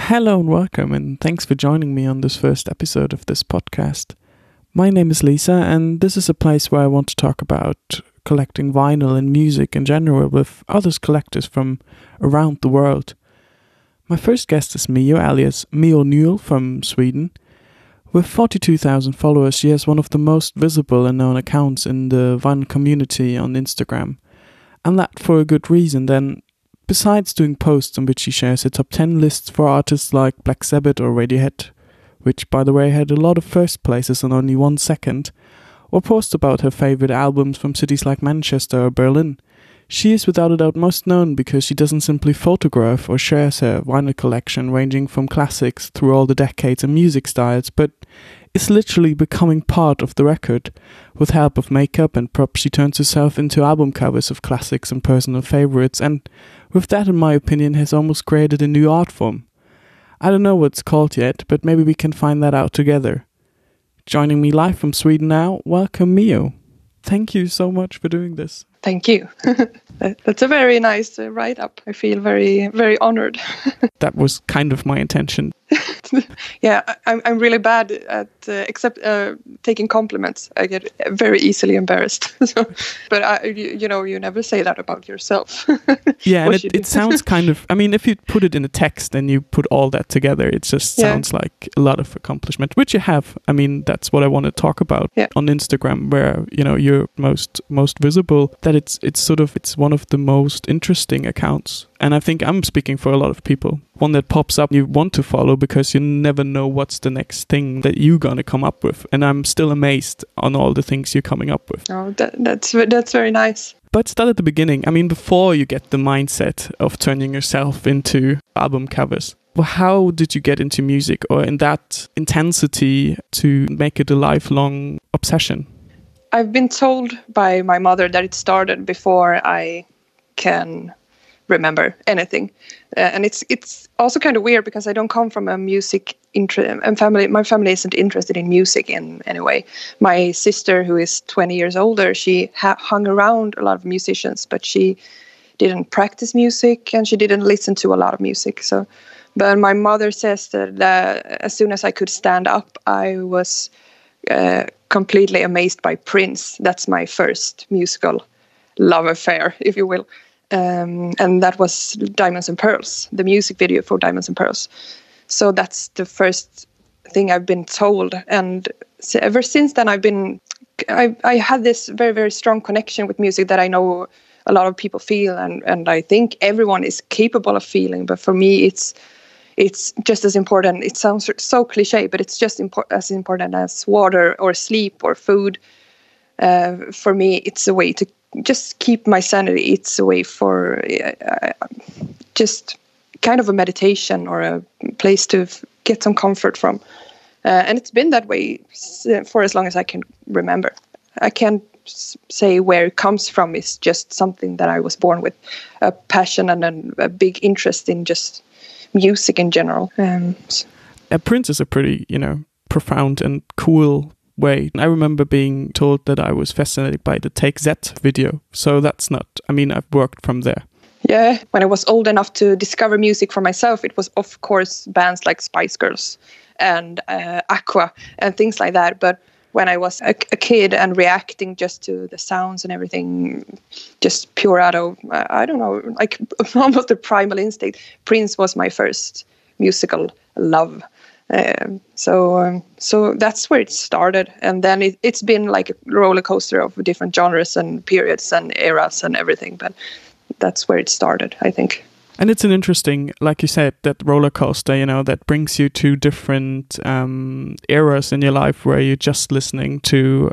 Hello and welcome, and thanks for joining me on this first episode of this podcast. My name is Lisa, and this is a place where I want to talk about collecting vinyl and music in general with other collectors from around the world. My first guest is Mio, alias Mio Newell from Sweden. With 42,000 followers, she has one of the most visible and known accounts in the vinyl community on Instagram. And that for a good reason. Then, besides doing posts on which she shares her top 10 lists for artists like Black Sabbath or Radiohead, which by the way had a lot of first places and only 1 second, or posts about her favorite albums from cities like Manchester or Berlin, she is without a doubt most known because she doesn't simply photograph or shares her vinyl collection ranging from classics through all the decades and music styles, but is literally becoming part of the record. With help of makeup and props, she turns herself into album covers of classics and personal favorites, and with that, in my opinion, has almost created a new art form. I don't know what it's called yet, but maybe we can find that out together. Joining me live from Sweden now, welcome Mio. Thank you so much for doing this. Thank you. That's a very nice write-up. I feel very, very honored. That was kind of my intention. Yeah, I'm really bad at except taking compliments. I get very easily embarrassed. But you never say that about yourself. Yeah, and it sounds kind of. I mean, if you put it in a text and you put all that together, it just sounds like a lot of accomplishment, which you have. I mean, that's what I want to talk about on Instagram, where you're most visible. That it's one of the most interesting accounts. And I think I'm speaking for a lot of people. One that pops up you want to follow because you never know what's the next thing that you're going to come up with. And I'm still amazed on all the things you're coming up with. Oh, that's very nice. But start at the beginning. I mean, before you get the mindset of turning yourself into album covers. Well, how did you get into music or in that intensity to make it a lifelong obsession? I've been told by my mother that it started before I can remember anything, and it's also kind of weird because I don't come from a music family. My family isn't interested in music in any way. My sister, who is 20 years older, she hung around a lot of musicians, but she didn't practice music and she didn't listen to a lot of music. But my mother says that as soon as I could stand up, I was completely amazed by Prince. That's my first musical love affair, if you will. And that was Diamonds and Pearls, the music video for Diamonds and Pearls. So that's the first thing I've been told. And ever since then, I had this very, very strong connection with music that I know a lot of people feel. And I think everyone is capable of feeling. But for me, it's just as important. It sounds so cliche, but it's just as important as water or sleep or food. For me, it's a way to just keep my sanity. It's a way for just kind of a meditation or a place to get some comfort from. And it's been that way for as long as I can remember. I can't say where it comes from. It's just something that I was born with, a passion and a big interest in just music in general. Prince is a pretty, profound and cool way. I remember being told that I was fascinated by the Take That video. So that's not, I've worked from there. Yeah, when I was old enough to discover music for myself, it was of course bands like Spice Girls and Aqua and things like that. But when I was a kid and reacting just to the sounds and everything, just pure out of, I don't know, like almost a primal instinct, Prince was my first musical love. So that's where it started, and then it's been like a roller coaster of different genres and periods and eras and everything. But that's where it started, I think. And it's an interesting, like you said, that roller coaster, that brings you to different eras in your life where you're just listening to,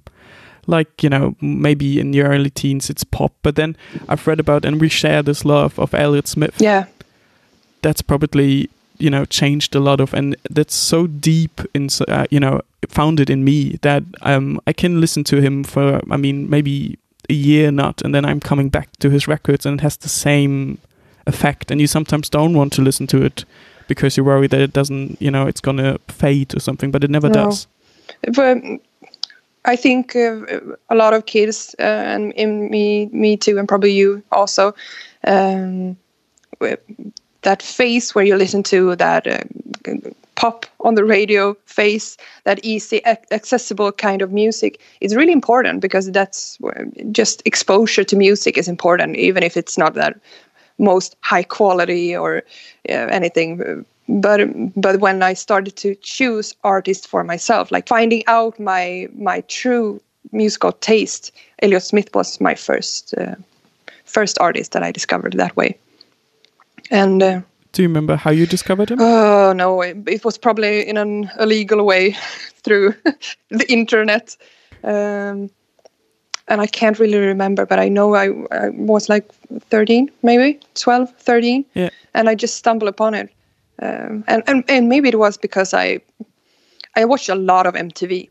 maybe in your early teens it's pop, but then I've read about and we share this love of Elliott Smith. Yeah, that's probably changed a lot of, and that's so deep in, founded in me that I can listen to him for, maybe a year not, and then I'm coming back to his records and it has the same effect, and you sometimes don't want to listen to it because you're worried that it doesn't, it's gonna fade or something, but it never does. But I think a lot of kids, and me too, and probably you also, that phase where you listen to that pop on the radio phase, that easy, accessible kind of music is really important, because that's just exposure to music is important, even if it's not that most high quality or anything. But when I started to choose artists for myself, like finding out my true musical taste, Elliott Smith was my first artist that I discovered that way. And do you remember how you discovered him? Oh no, it was probably in an illegal way through the internet, and I can't really remember, but I know I was like 13, maybe 12, 13, yeah. And I just stumbled upon it, and maybe it was because I watched a lot of MTV,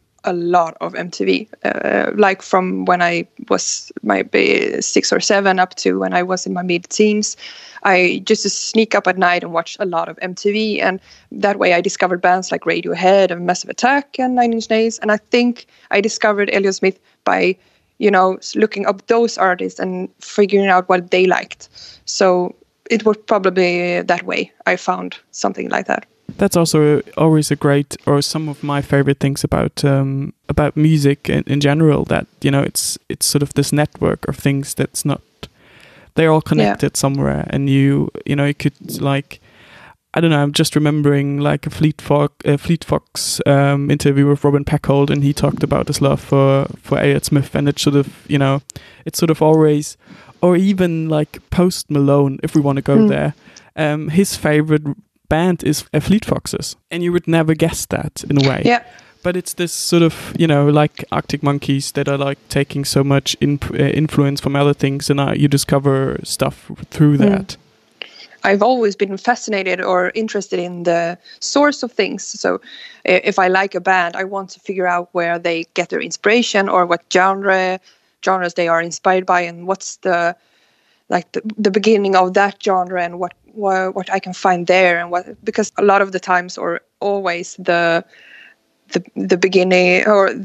like from when I was maybe 6 or 7 up to when I was in my mid-teens. I just sneak up at night and watch a lot of MTV, and that way I discovered bands like Radiohead and Massive Attack and Nine Inch Nails. And I think I discovered Elliott Smith by, looking up those artists and figuring out what they liked. So it was probably that way I found something like that. That's also always a great, or some of my favorite things about music in general, that it's sort of this network of things that's not, they're all connected somewhere, and you could, like, I don't know, I'm just remembering like a Fleet Fox interview with Robin Peckhold, and he talked about his love for Elliott Smith, and it sort of it's sort of always, or even like Post Malone, if we want to go there, his favorite band is Fleet Foxes, and you would never guess that in a way. Yeah. But it's this sort of, like Arctic Monkeys, that are like taking so much influence from other things, and you discover stuff through that. I've always been fascinated or interested in the source of things. So if I like a band, I want to figure out where they get their inspiration, or what genres they are inspired by, and what's the beginning of that genre, and what I can find there, and because a lot of the times, or always, the beginning, or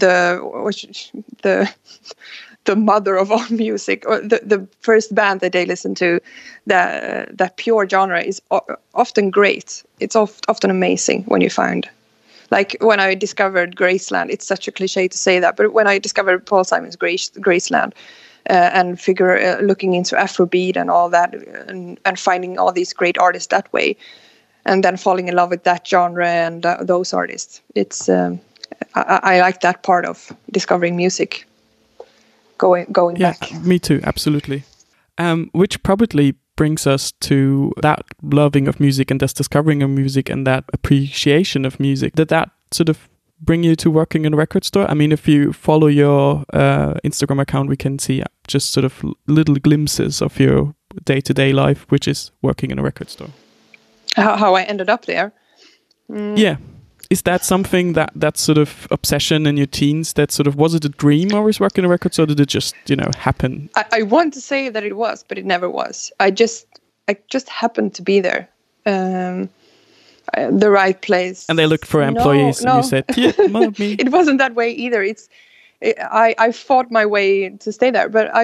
the mother of all music, or the first band that they listen to, that pure genre is often great. It's often amazing when you find, like when I discovered Graceland. It's such a cliche to say that, but when I discovered Paul Simon's Graceland, and looking into Afrobeat and all that, and finding all these great artists that way, and then falling in love with that genre and those artists. It's I like that part of discovering music. Going back. Me too, absolutely. Which probably brings us to that loving of music, and this discovering of music, and that appreciation of music. Did that sort of bring you to working in a record store? I mean, if you follow your Instagram account, we can see just sort of little glimpses of your day-to-day life, which is working in a record store. How I ended up there? Yeah. Is that something, that sort of obsession in your teens, that sort of, was it a dream always working in a record store, or did it just, happen? I want to say that it was, but it never was. I just happened to be there. The right place. And they looked for employees, and you said, yeah, me. It wasn't that way either. I fought my way to stay there, but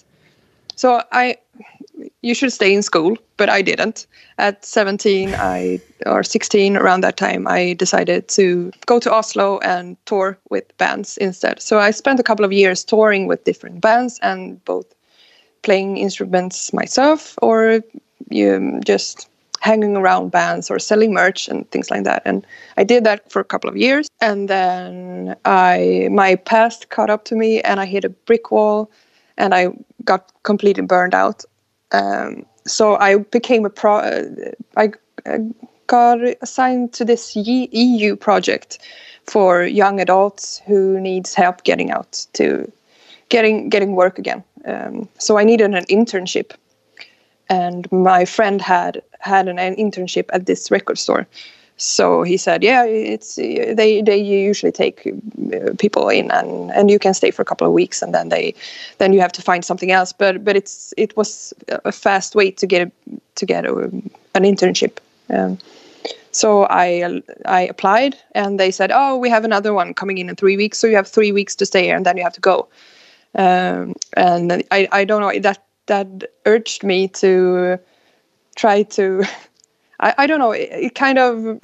you should stay in school, but I didn't. At 17 or 16, around that time, I decided to go to Oslo and tour with bands instead. So I spent a couple of years touring with different bands, and both playing instruments myself, or just hanging around bands or selling merch and things like that. And I did that for a couple of years, and then my past caught up to me, and I hit a brick wall, and I got completely burned out. So I became I got assigned to this EU project for young adults who needs help getting out to getting work again. So I needed an internship, and my friend had an internship at this record store. So he said, yeah, they usually take people in, and you can stay for a couple of weeks, and then you have to find something else. But it was a fast way to get an internship. So I applied, and they said, oh, we have another one coming in 3 weeks, so you have 3 weeks to stay here, and then you have to go. And I don't know, that urged me to try to I don't know. It kind of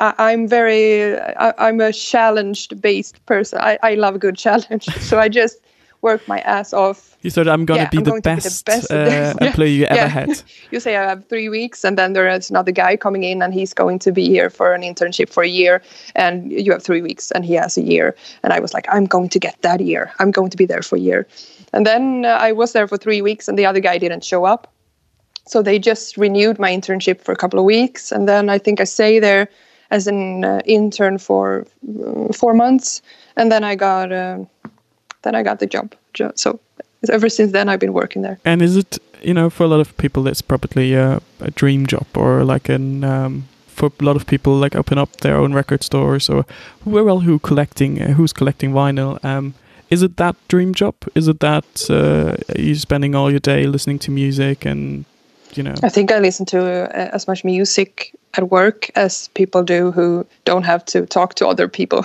I'm a challenged based person. I love a good challenge, so I just work my ass off. You said I'm going to be the best employee you ever had. You say I have 3 weeks, and then there is another guy coming in, and he's going to be here for an internship for a year, and you have 3 weeks, and he has a year. And I was like, I'm going to get that year. I'm going to be there for a year. And then I was there for 3 weeks, and the other guy didn't show up. So they just renewed my internship for a couple of weeks, and then I think I stayed there as an intern for 4 months, and then I got the job. So ever since then, I've been working there. And is it, for a lot of people, it's probably a dream job, or like for a lot of people, like open up their own record stores, or who's collecting vinyl. Is it that dream job? Is it that you spending all your day listening to music and I think I listen to as much music at work as people do who don't have to talk to other people.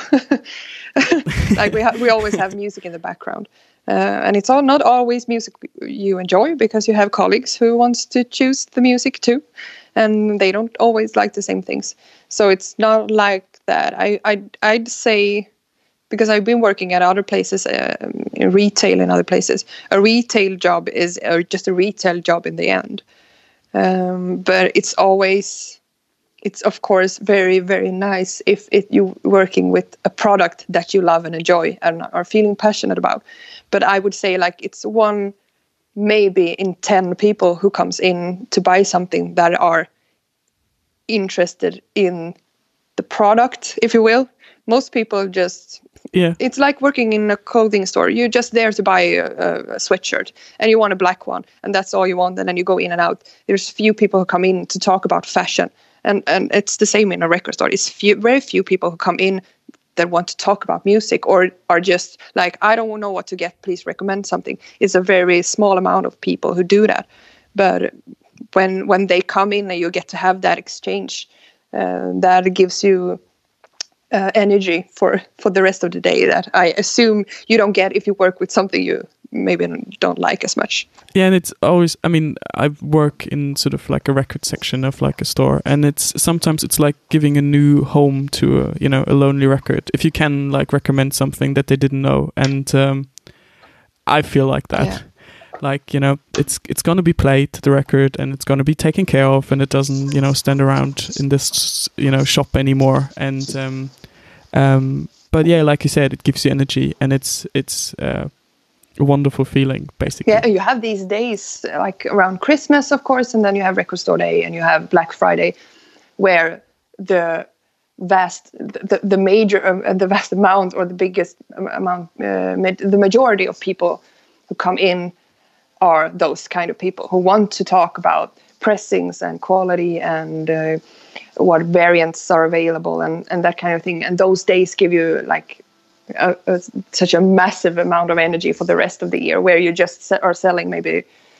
Like we always have music in the background, and it's not always music you enjoy, because you have colleagues who wants to choose the music too, and they don't always like the same things. So it's not like that. I'd say, because I've been working at other places, in retail and other places, a retail job is just a retail job in the end. But it's of course very, very nice if you're working with a product that you love and enjoy and are feeling passionate about. But I would say, like, it's one maybe in 10 people who comes in to buy something that are interested in the product, if you will. Most people just... Yeah. It's like working in a clothing store. You're just there to buy a sweatshirt, and you want a black one, and that's all you want, and then you go in and out. There's few people who come in to talk about fashion, and it's the same in a record store. It's very few people who come in that want to talk about music, or are just like, I don't know what to get, please recommend something. It's a very small amount of people who do that. But when they come in and you get to have that exchange, that gives you energy for the rest of the day that I assume you don't get if you work with something you maybe don't like as much. Yeah, and it's always, I work in sort of like a record section of like a store, and sometimes it's like giving a new home to a lonely record, if you can like recommend something that they didn't know. And I feel like that. Yeah. Like, it's going to be played, the record, and it's going to be taken care of, and it doesn't, stand around in this, shop anymore. And, but yeah, like you said, it gives you energy, and it's a wonderful feeling, basically. Yeah, you have these days, like around Christmas, of course, and then you have Record Store Day, and you have Black Friday, where the vast amount, or the biggest amount, the majority of people who come in are those kind of people who want to talk about pressings and quality and what variants are available and that kind of thing. And those days give you like such a massive amount of energy for the rest of the year, where you just are selling maybe,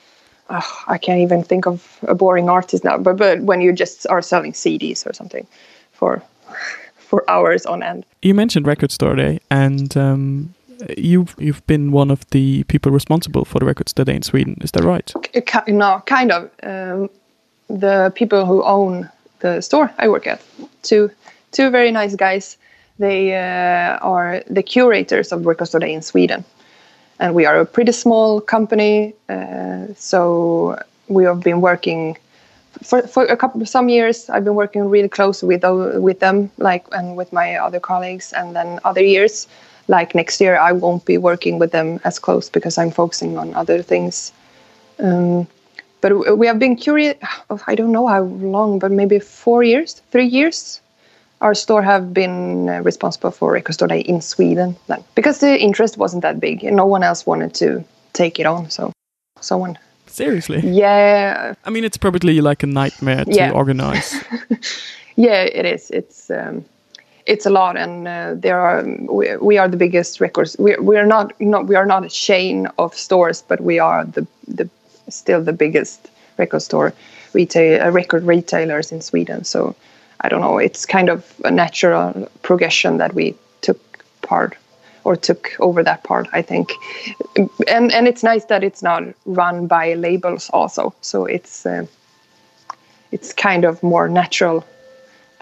I can't even think of a boring artist now, but when you just are selling CDs or something for hours on end. You mentioned Record Store Day, and you've been one of the people responsible for the Record Store Day in Sweden. Is that right? No, kind of. The people who own the store I work at, two very nice guys. They are the curators of Record Store Day in Sweden, and we are a pretty small company. So we have been working for some years. I've been working really close with them, and with my other colleagues, and then other years. Like next year, I won't be working with them as close because I'm focusing on other things. But we have been curious, I don't know how long, but maybe 3 years. Our store have been responsible for Record Store Day in Sweden then. Because the interest wasn't that big and no one else wanted to take it on. So someone... Seriously? Yeah. It's probably like a nightmare to organize. Yeah, it is. It's a lot, and we are the biggest records. We are not a chain of stores, but we are still the biggest record store record retailers in Sweden. So I don't know. It's kind of a natural progression that we took over that part, I think. And it's nice that it's not run by labels also. So it's kind of more natural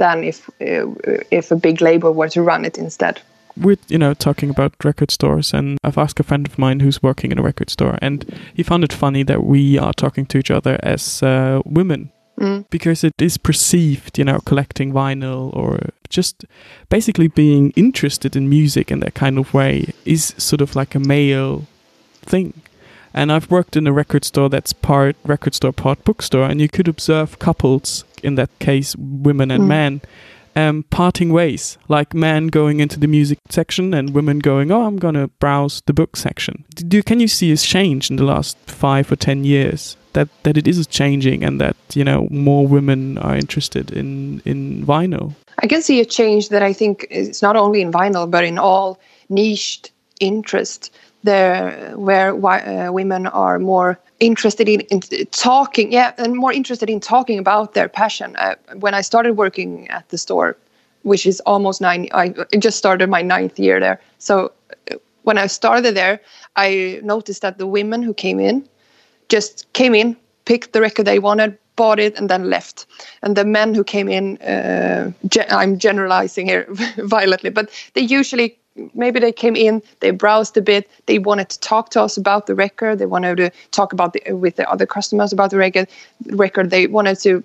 than if a big label were to run it instead. We're, talking about record stores, and I've asked a friend of mine who's working in a record store, and he found it funny that we are talking to each other as women. Because it is perceived, collecting vinyl or just basically being interested in music in that kind of way is sort of like a male thing. And I've worked in a record store that's part record store, part bookstore, and you could observe couples, in that case women and men, parting ways, like men going into the music section and women going, I'm going to browse the book section. Can you see a change in the last 5 or 10 years? That it is changing, and that more women are interested in vinyl. I can see a change that I think is not only in vinyl but in all niched interests there, where women are more interested in talking, and more interested in talking about their passion. When I started working at the store, which is almost 9, I just started my 9th year there. So when I started there, I noticed that the women who came in, picked the record they wanted, bought it, and then left. And the men who came in, I'm generalizing here violently, but they usually, maybe they came in, they browsed a bit, they wanted to talk to us about the record, they wanted to talk about with the other customers about the record. They wanted to,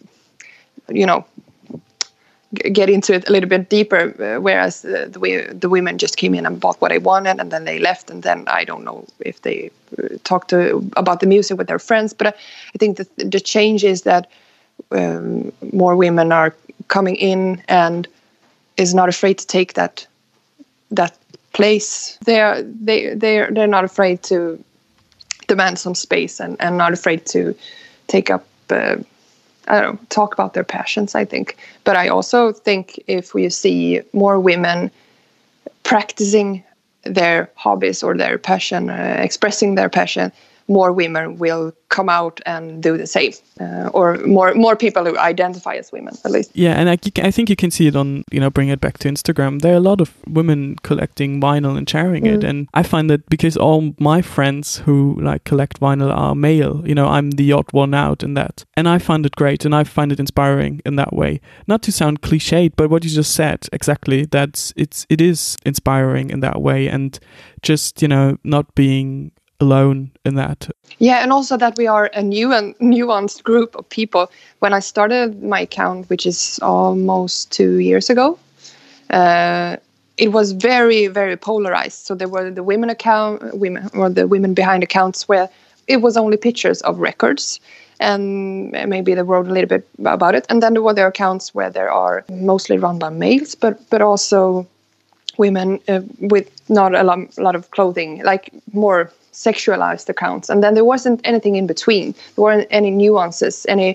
get into it a little bit deeper, whereas the women just came in and bought what they wanted, and then they left, and then I don't know if they talked about the music with their friends. But I think that the change is that more women are coming in and is not afraid to take that place. They're not afraid to demand some space, and not afraid to take up talk about their passions, I think. But I also think if we see more women practicing their hobbies or their passion, expressing their passion, more women will come out and do the same, or more people who identify as women, at least. Yeah, and I think you can see it on, bring it back to Instagram. There are a lot of women collecting vinyl and sharing it, and I find that because all my friends who collect vinyl are male, I'm the odd one out in that, and I find it great, and I find it inspiring in that way. Not to sound cliched, but what you just said exactly, that it is inspiring in that way, and just not being alone in that. Yeah, and also that we are a new and nuanced group of people. When I started my account, which is almost 2 years ago, it was very, very polarized. So there were the women behind accounts where it was only pictures of records, and maybe they wrote a little bit about it. And then there were the accounts where there are mostly run by males, but also women with not a lot of clothing, like more sexualized accounts. And then there wasn't anything in between. There weren't any nuances, any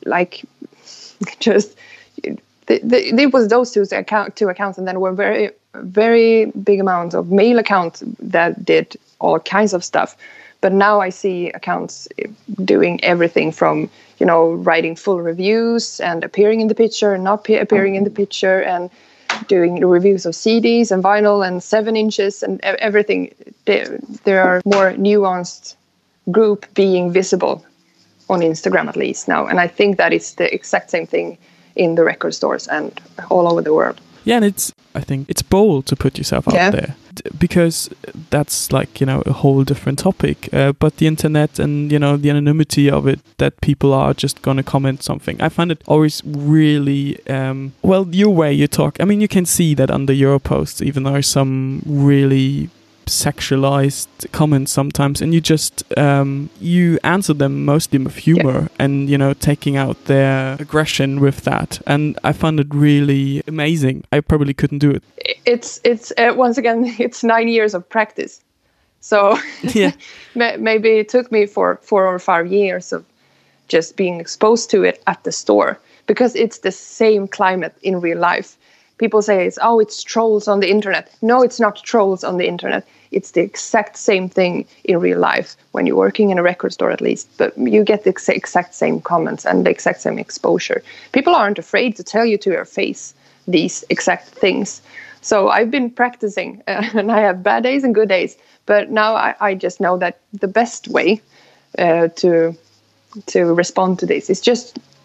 there was those two accounts, and then there were very, very big amounts of male accounts that did all kinds of stuff. But now I see accounts doing everything from, writing full reviews and appearing in the picture and not appearing in the picture, and doing reviews of CDs and vinyl and 7 inches and everything. There are more nuanced group being visible on Instagram, at least now. And I think that it's the exact same thing in the record stores and all over the world. Yeah, and I think it's bold to put yourself out there, because that's a whole different topic. But the internet and, the anonymity of it, that people are just going to comment something. I find it always really, your way you talk. I mean, you can see that under your posts, even there are some really sexualized comments sometimes, and you just you answer them mostly with humor and taking out their aggression with that, and I found it really amazing. I probably couldn't do it. It's once again, it's 9 years of practice, so yeah. Maybe it took me for 4 or 5 years of just being exposed to it at the store, because it's the same climate in real life. People say it's trolls on the internet. No, it's not trolls on the internet. It's the exact same thing in real life when you're working in a record store, at least. But you get the exact same comments and the exact same exposure. People aren't afraid to tell you to your face these exact things. So I've been practicing, and I have bad days and good days. But now I just know that the best way to respond to this is just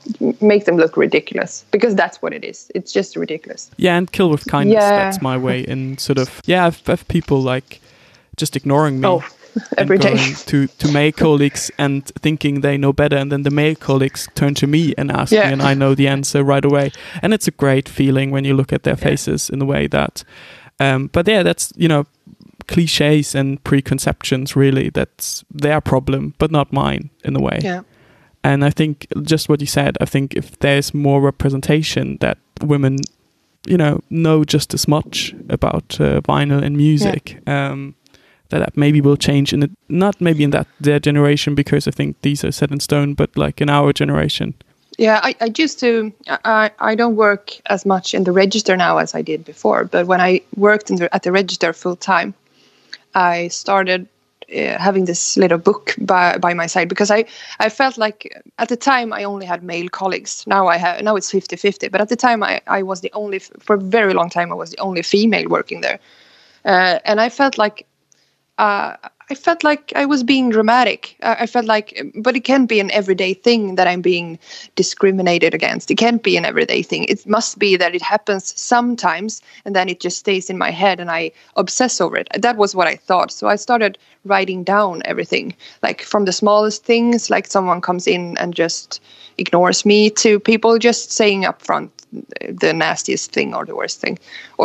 make them look ridiculous, because that's what it is. It's just ridiculous. Yeah, and kill with kindness. Yeah. That's my way. And sort of, yeah, I've people like just ignoring me. Oh, every day. to male colleagues and thinking they know better, and then the male colleagues turn to me and ask me, and I know the answer right away. And it's a great feeling when you look at their faces in the way that. But yeah, that's, you know, cliches and preconceptions. Really, that's their problem, but not mine in a way. Yeah. And I think just what you said. I think if there's more representation, that women, you know just as much about vinyl and music. That maybe will change in it, not maybe in their generation, because I think these are set in stone, but like in our generation. Yeah, I used to. I don't work as much in the register now as I did before. But when I worked at the register full time, I started having this little book by my side, because I felt like at the time I only had male colleagues. Now it's 50-50. But at the time I was the only, for a very long time I was the only female working there, and I felt like. I was being dramatic. I felt like, but it can't be an everyday thing that I'm being discriminated against. It can't be an everyday thing. It must be that it happens sometimes, and then it just stays in my head, and I obsess over it. That was what I thought. So I started writing down everything, like from the smallest things, like someone comes in and just ignores me, to people just saying up front the nastiest thing or the worst thing,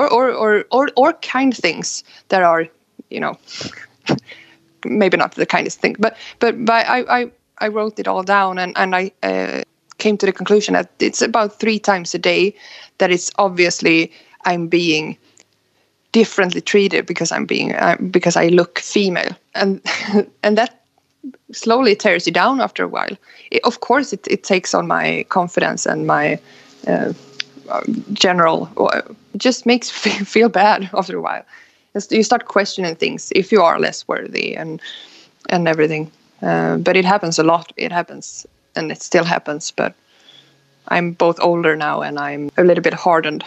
or kind things that are, you know, maybe not the kindest thing, but I wrote it all down, and I came to the conclusion that it's about 3 times a day that it's obviously I'm being differently treated because because I look female, and that slowly tears you down after a while. Of course, it takes on my confidence and my general. It just makes me feel bad after a while. You start questioning things if you are less worthy and everything. But it happens a lot. It happens, and it still happens. But I'm both older now, and I'm a little bit hardened.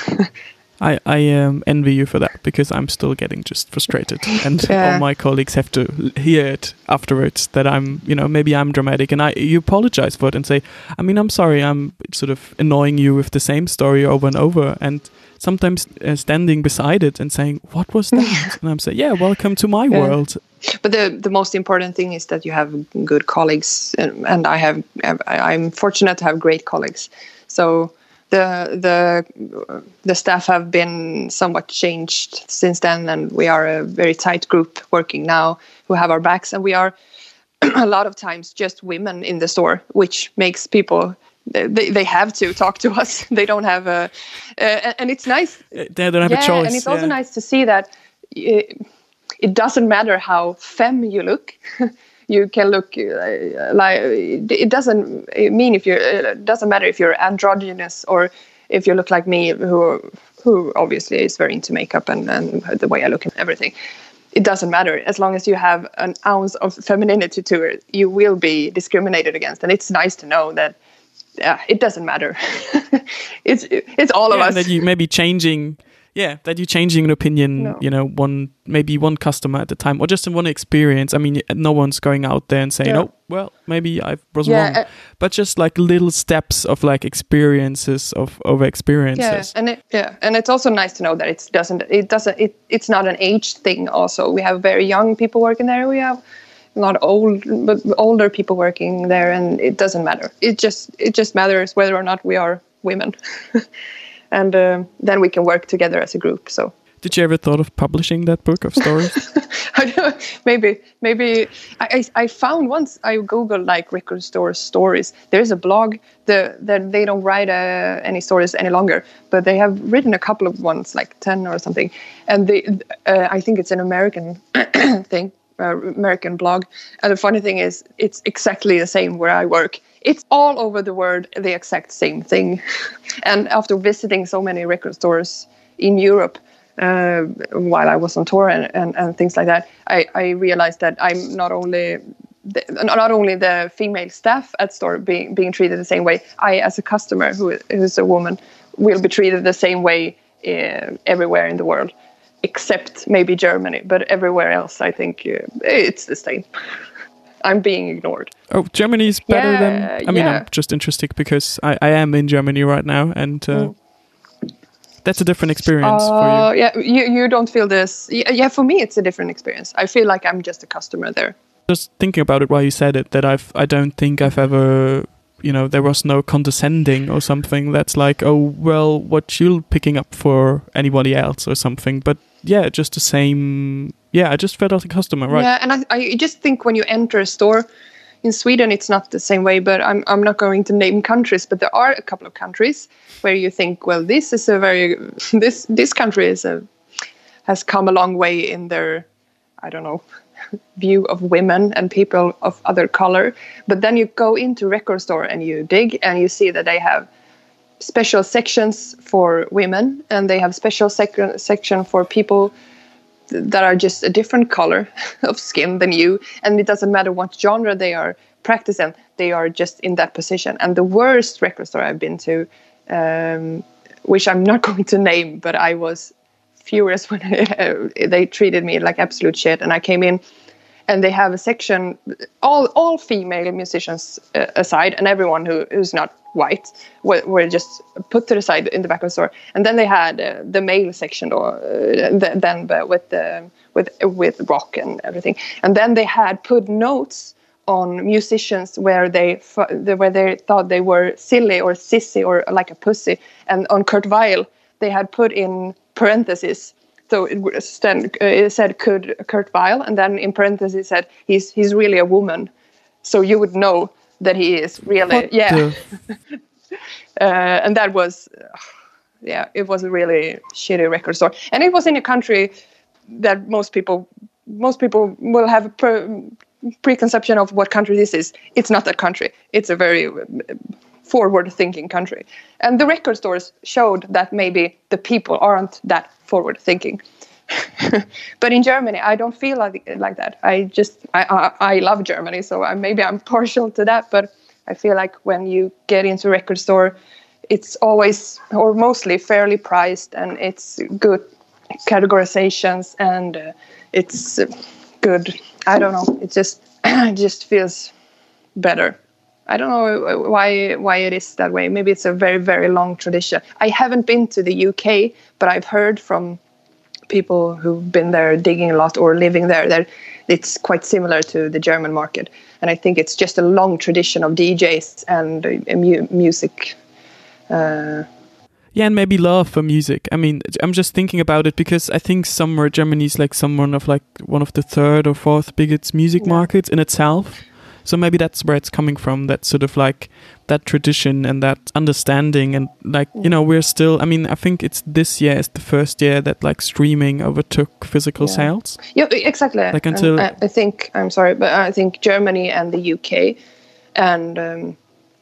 I envy you for that, because I'm still getting just frustrated, and all my colleagues have to hear it afterwards that I'm, maybe I'm dramatic, and you apologize for it and say, I mean, I'm sorry, I'm sort of annoying you with the same story over and over, and sometimes standing beside it and saying, what was that? And I'm saying, yeah, welcome to my world. But the most important thing is that you have good colleagues, and I'm fortunate to have great colleagues. So the staff have been somewhat changed since then, and we are a very tight group working now who have our backs, and we are a lot of times just women in the store, which makes people they have to talk to us. They don't have and it's nice. They don't have a choice. And it's also nice to see that it doesn't matter how femme you look. You can look like it doesn't mean it doesn't matter if you're androgynous or if you look like me, who obviously is very into makeup and the way I look and everything. It doesn't matter as long as you have an ounce of femininity to it. You will be discriminated against, and it's nice to know that. It doesn't matter. it's all of us. That you may be changing. Yeah, that you're changing an opinion. No. One customer at a time, or just in one experience. I mean, no one's going out there and saying, "Oh, well, maybe I was wrong," but just like little steps of like experiences over experiences. And it's also nice to know that it's not an age thing. Also, we have very young people working there. We have not old, but older people working there, and it doesn't matter. It just matters whether or not we are women, and then we can work together as a group. So, did you ever thought of publishing that book of stories? I don't know, maybe I found once I googled like record store stories. There's a blog that they don't write any stories any longer, but they have written a couple of ones, like 10 or something, and I think it's an American thing. American blog, and the funny thing is it's exactly the same where I work. It's all over the world the exact same thing. And after visiting so many record stores in Europe while I was on tour and things like that, I realized that I'm not only the female staff at store being treated the same way. I, as a customer who's a woman, will be treated the same way everywhere in the world. Except maybe Germany, but everywhere else, I think it's the same. I'm being ignored. Oh, Germany is better Yeah, than... I mean, yeah. I'm just interested because I am in Germany right now, and that's a different experience for you. Yeah, you don't feel this. Yeah, for me, it's a different experience. I feel like I'm just a customer there. Just thinking about it while you said it, that I don't think I've ever... there was no condescending or something that's like, oh, well, what you picking up for anybody else or something. But yeah, just the same. Yeah, I just felt like a customer, right? Yeah, and I just think when you enter a store in Sweden, it's not the same way. But I'm not going to name countries, but there are a couple of countries where you think, well, this is a very this country has come a long way in their, I don't know, view of women and people of other color. But then you go into record store and you dig and you see that they have special sections for women, and they have special section for people that are just a different color of skin than you, and it doesn't matter what genre they are practicing, they are just in that position. And the worst record store I've been to, which I'm not going to name, but I was furious when they treated me like absolute shit. And I came in and they have a section, all female musicians aside, and everyone who's not white were just put to the side in the back of the store. And then they had the male section, with rock and everything. And then they had put notes on musicians where they thought they were silly or sissy or like a pussy. And on Kurt Weill, they had put in parentheses. So it said Kurt Weill, and then in parentheses it said he's really a woman. So you would know that he is really, and that was, it was a really shitty record store. And it was in a country that most people will have a preconception of what country this is. It's not that country. It's a very forward-thinking country. And the record stores showed that maybe the people aren't that forward-thinking. But in Germany, I don't feel like that. I love Germany, so maybe I'm partial to that. But I feel like when you get into a record store, it's always or mostly fairly priced, and it's good categorizations, and it's good. I don't know. It just feels better. I don't know why it is that way. Maybe it's a very, very long tradition. I haven't been to the UK, but I've heard from people who've been there digging a lot or living there that it's quite similar to the German market. And I think it's just a long tradition of DJs and music. Yeah, and maybe love for music. I mean, I'm just thinking about it because I think somewhere Germany's like one of the third or fourth biggest music markets in itself. So maybe that's where it's coming from, that sort of like that tradition and that understanding. And like, we're still, I mean, I think it's this year is the first year that like streaming overtook physical sales. Yeah, exactly. Like until... And I think, I'm sorry, but I think Germany and the UK and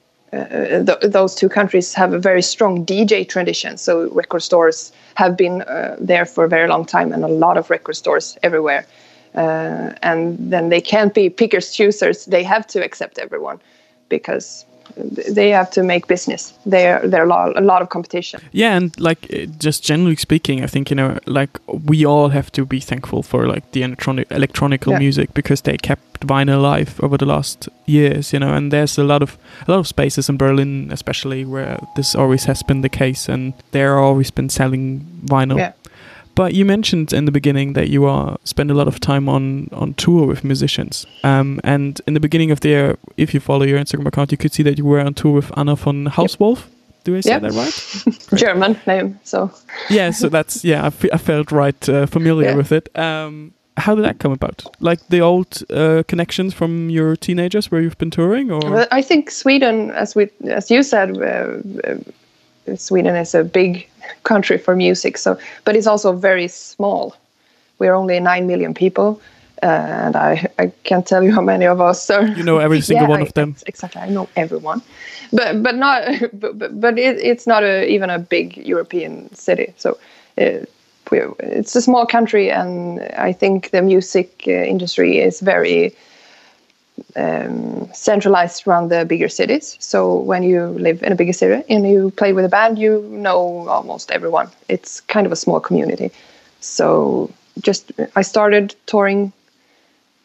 those two countries have a very strong DJ tradition. So record stores have been there for a very long time, and a lot of record stores everywhere. And then they can't be pickers choosers. They have to accept everyone because they have to make business. There are a lot of competition. Yeah, and like just generally speaking, I think like we all have to be thankful for like the electronical music, because they kept vinyl alive over the last years. And there's a lot of spaces in Berlin, especially, where this always has been the case, and they're always been selling vinyl. Yeah. But you mentioned in the beginning that you spend a lot of time on tour with musicians. And in the beginning of the year, if you follow your Instagram account, you could see that you were on tour with Anna von Hauswolf. Do I say that right? German name, so. Yeah, so that's, I felt right familiar with it. How did that come about? Like the old connections from your teenagers where you've been touring? Or? Well, I think Sweden, as you said, Sweden is a big country for music, but it's also very small. We're only 9 million people, and I can't tell you how many of us are. You know every single one of them. Exactly, I know everyone, but not. But it's not even a big European city, so it's a small country, and I think the music industry is very centralized around the bigger cities. So when you live in a bigger city and you play with a band, you know almost everyone. It's kind of a small community. So I started touring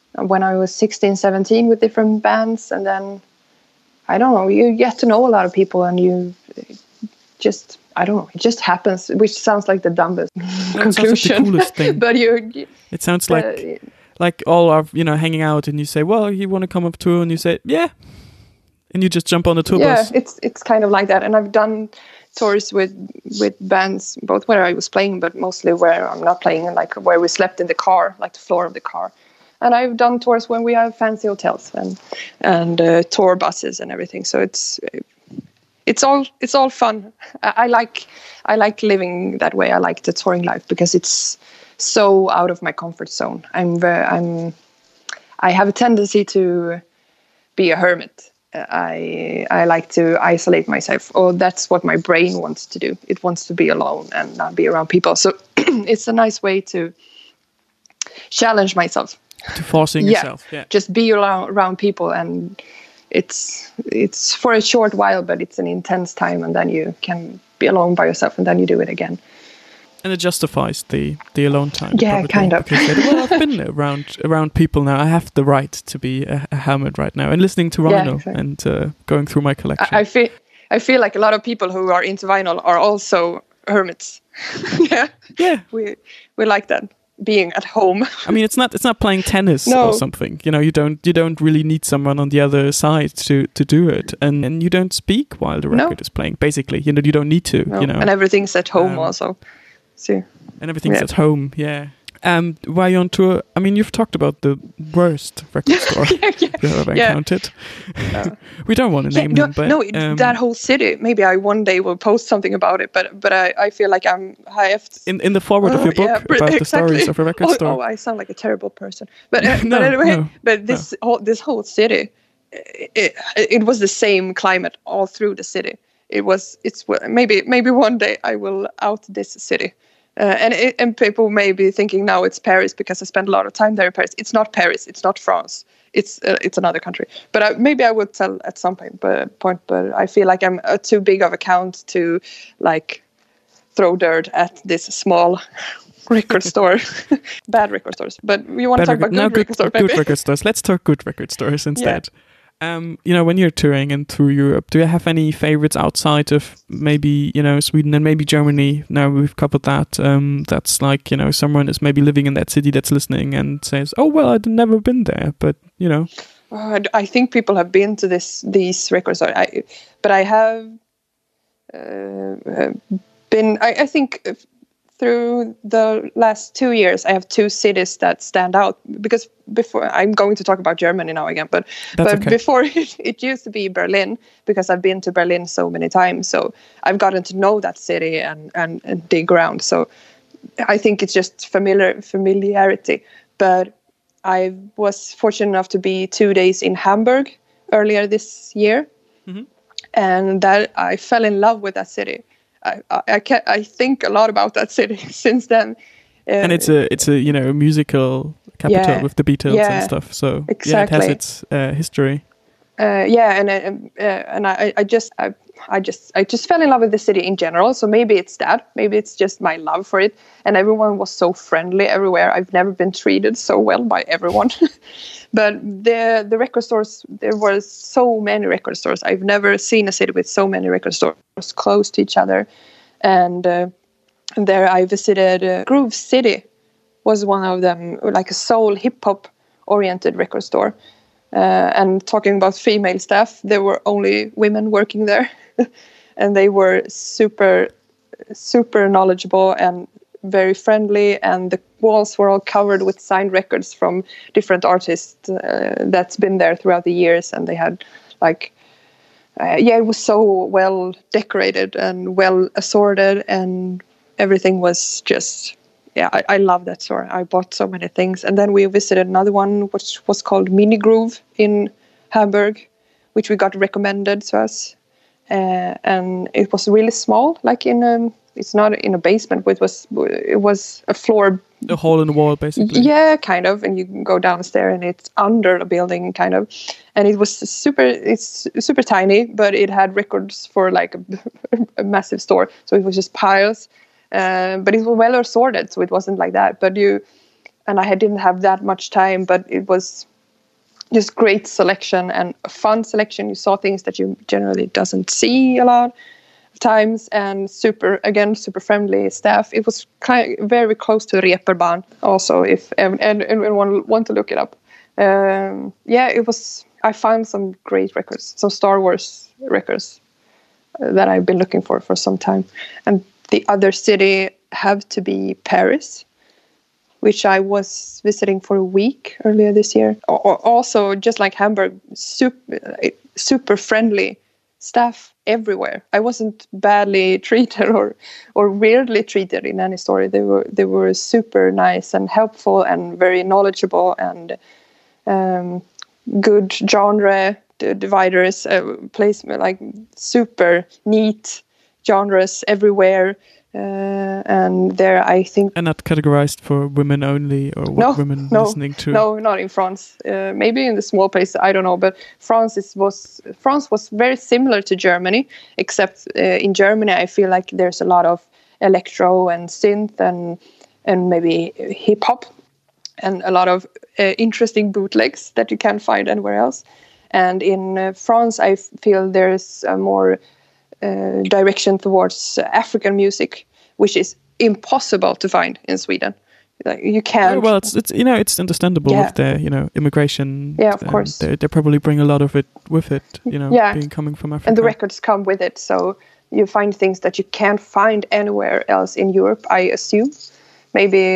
when I was 16, 17 with different bands, and then I don't know, you get to know a lot of people, and you just, I don't know, it just happens, which sounds like the dumbest conclusion. Sounds like the coolest thing. But it sounds like all are, hanging out, and you say, well, you want to come up tour, and you say, yeah, and you just jump on the tour bus. Yeah, it's kind of like that. And I've done tours with bands, both where I was playing, but mostly where I'm not playing, like where we slept in the car, like the floor of the car. And I've done tours when we have fancy hotels and tour buses and everything. So it's all fun. I like living that way. I like the touring life because it's so out of my comfort zone. I have a tendency to be a hermit. I like to isolate myself. Oh, that's what my brain wants to do. It wants to be alone and not be around people. So it's a nice way to challenge myself. To forcing yourself, yeah. Just be around people, and it's for a short while, but it's an intense time, and then you can be alone by yourself, and then you do it again. And it justifies the alone time. Yeah, kind of. Because well, I've been around people now. I have the right to be a hermit right now, and listening to vinyl and going through my collection. I feel like a lot of people who are into vinyl are also hermits. Yeah. We like that. Being at home. I mean, it's not playing tennis or something. You don't really need someone on the other side to do it, and you don't speak while the record is playing. Basically, you don't need to. And everything's at home also. So. And everything's at home. Yeah. While you're on tour, I mean, you've talked about the worst record store you have encountered. We don't want to name them, but that whole city. Maybe I one day will post something about it, but I feel like I have to, in the forward of your book about the stories of a record store. Oh, I sound like a terrible person. But this whole city, it was the same climate all through the city. Maybe one day I will out this city. And people may be thinking now it's Paris because I spent a lot of time there in Paris. It's not Paris. It's not France. It's another country. But maybe I would tell at some point. But I feel like I'm too big of a count to like throw dirt at this small record store. Bad record stores. But you want to talk about good record stores? Good record stores. Let's talk good record stores instead. Yeah. When you're touring and through Europe, do you have any favorites outside of maybe, Sweden and maybe Germany? Now we've covered that. That's like, someone is maybe living in that city that's listening and says, oh, well, I've never been there, but, I think people have been to these record stores. But I have been, I think through the last 2 years, I have two cities that stand out because before I'm going to talk about Germany now again, but okay. Before it used to be Berlin because I've been to Berlin so many times. So I've gotten to know that city and dig around. So I think it's just familiarity. But I was fortunate enough to be 2 days in Hamburg earlier this year. Mm-hmm. And that I fell in love with that city. I think a lot about that city since then. And it's a musical capital with the Beatles and stuff. So exactly. It has its history. And I just fell in love with the city in general. So maybe it's that. Maybe it's just my love for it. And everyone was so friendly everywhere. I've never been treated so well by everyone. But the record stores, there were so many record stores. I've never seen a city with so many record stores close to each other. And there I visited Groove City was one of them, like a soul hip-hop oriented record store. And talking about female staff, there were only women working there. And they were super, super knowledgeable and very friendly. And the walls were all covered with signed records from different artists that's been there throughout the years. And they had it was so well decorated and well assorted, and everything was just, I love that store. I bought so many things. And then we visited another one, which was called Mini Groove in Hamburg, which we got recommended to us. And it was really small, like it's not in a basement, but it was a floor. A hole in the wall, basically. Yeah, kind of. And you can go downstairs and it's under a building, kind of. And it was super tiny, but it had records for like a massive store. So it was just piles. But it was well assorted, so it wasn't like that. But and I didn't have that much time, but it was just great selection and a fun selection. You saw things that you generally doesn't see a lot of times, and super friendly staff. It was very close to Reeperbahn also, if anyone want to look it up. It was. I found some great records, some Star Wars records that I've been looking for some time. And the other city have to be Paris, which I was visiting for a week earlier this year. Also, just like Hamburg, super friendly staff everywhere. I wasn't badly treated or weirdly treated in any story. They were super nice and helpful and very knowledgeable, and good genre dividers, placement, like super neat genres everywhere. And there, I think, and not categorized for women only, or what women listening to. No, not in France. Maybe in the small place, I don't know. But France was very similar to Germany, except in Germany, I feel like there's a lot of electro and synth and maybe hip hop, and a lot of interesting bootlegs that you can't find anywhere else. And in France, I feel there's a more direction towards African music, which is impossible to find in Sweden. Like, you can't. Well, it's understandable with their immigration. Yeah, of course. They probably bring a lot of it with it. Being coming from Africa. And the records come with it, so you find things that you can't find anywhere else in Europe, I assume. Maybe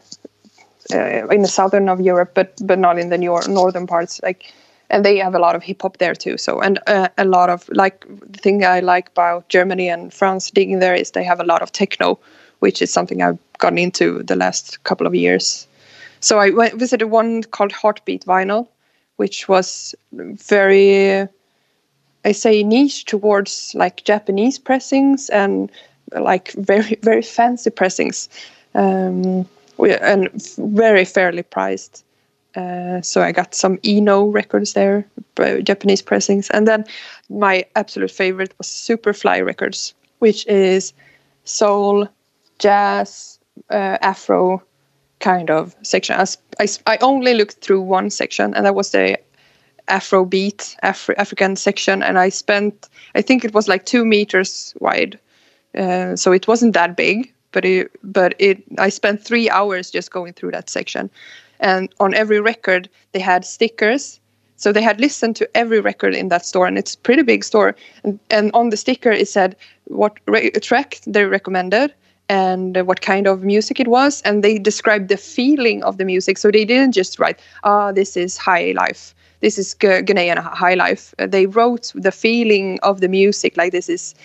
in the southern of Europe, but not in the northern parts. And they have a lot of hip hop there too. So, and a lot of, like, the thing I like about Germany and France digging there is they have a lot of techno, which is something I've gotten into the last couple of years. So I visited one called Heartbeat Vinyl, which was very, I say, niche towards like Japanese pressings and like very, very fancy pressings, and very fairly priced. So I got some Eno records there, Japanese pressings. And then my absolute favorite was Superfly Records, which is soul, jazz, Afro kind of section. I only looked through one section, and that was the Afrobeat, African section. And I think it was like 2 meters wide. So it wasn't that big, but I spent 3 hours just going through that section. And on every record, they had stickers. So they had listened to every record in that store, and it's a pretty big store. And on the sticker, it said what track they recommended and what kind of music it was. And they described the feeling of the music. So they didn't just write, this is high life. This is Ghanaian high life. They wrote the feeling of the music, like this is...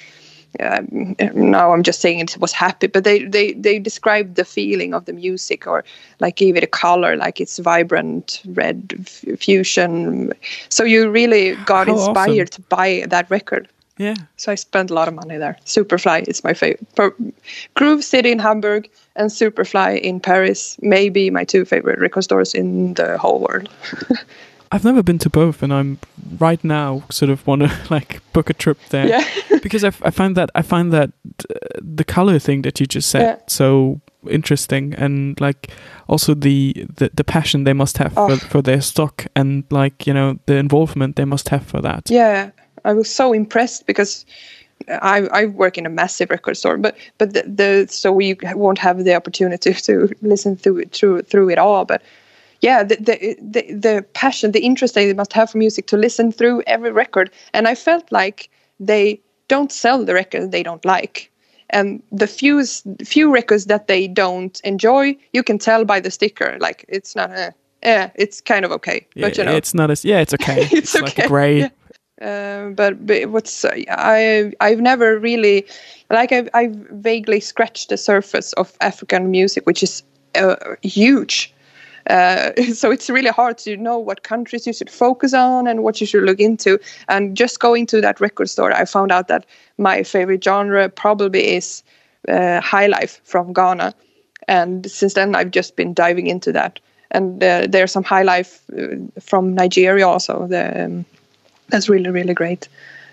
now I'm just saying it was happy, but they described the feeling of the music, or like gave it a color, like it's vibrant red fusion. So you really got inspired to buy that record. Yeah. So I spent a lot of money there. Superfly is my favorite. Groove City in Hamburg and Superfly in Paris, maybe my 2 favorite record stores in the whole world. I've never been to both, and I'm right now sort of want to like book a trip there. Yeah. Because I find that the color thing that you just said so interesting, and like also the passion they must have for their stock, and like the involvement they must have for that. Yeah, I was so impressed because I work in a massive record store, but so we won't have the opportunity to listen through it all, but. Yeah, the passion, the interest they must have for music to listen through every record. And I felt like they don't sell the records they don't like. And the few records that they don't enjoy, you can tell by the sticker. Like, it's not, it's kind of okay. Yeah, but it's not as, it's okay. it's okay. Like a grey. Yeah. But what's I've never really, like, I've vaguely scratched the surface of African music, which is huge. So it's really hard to know what countries you should focus on and what you should look into. And just going to that record store, I found out that my favorite genre probably is high life from Ghana. And since then, I've just been diving into that. And there's some high life from Nigeria also. That's really, really great.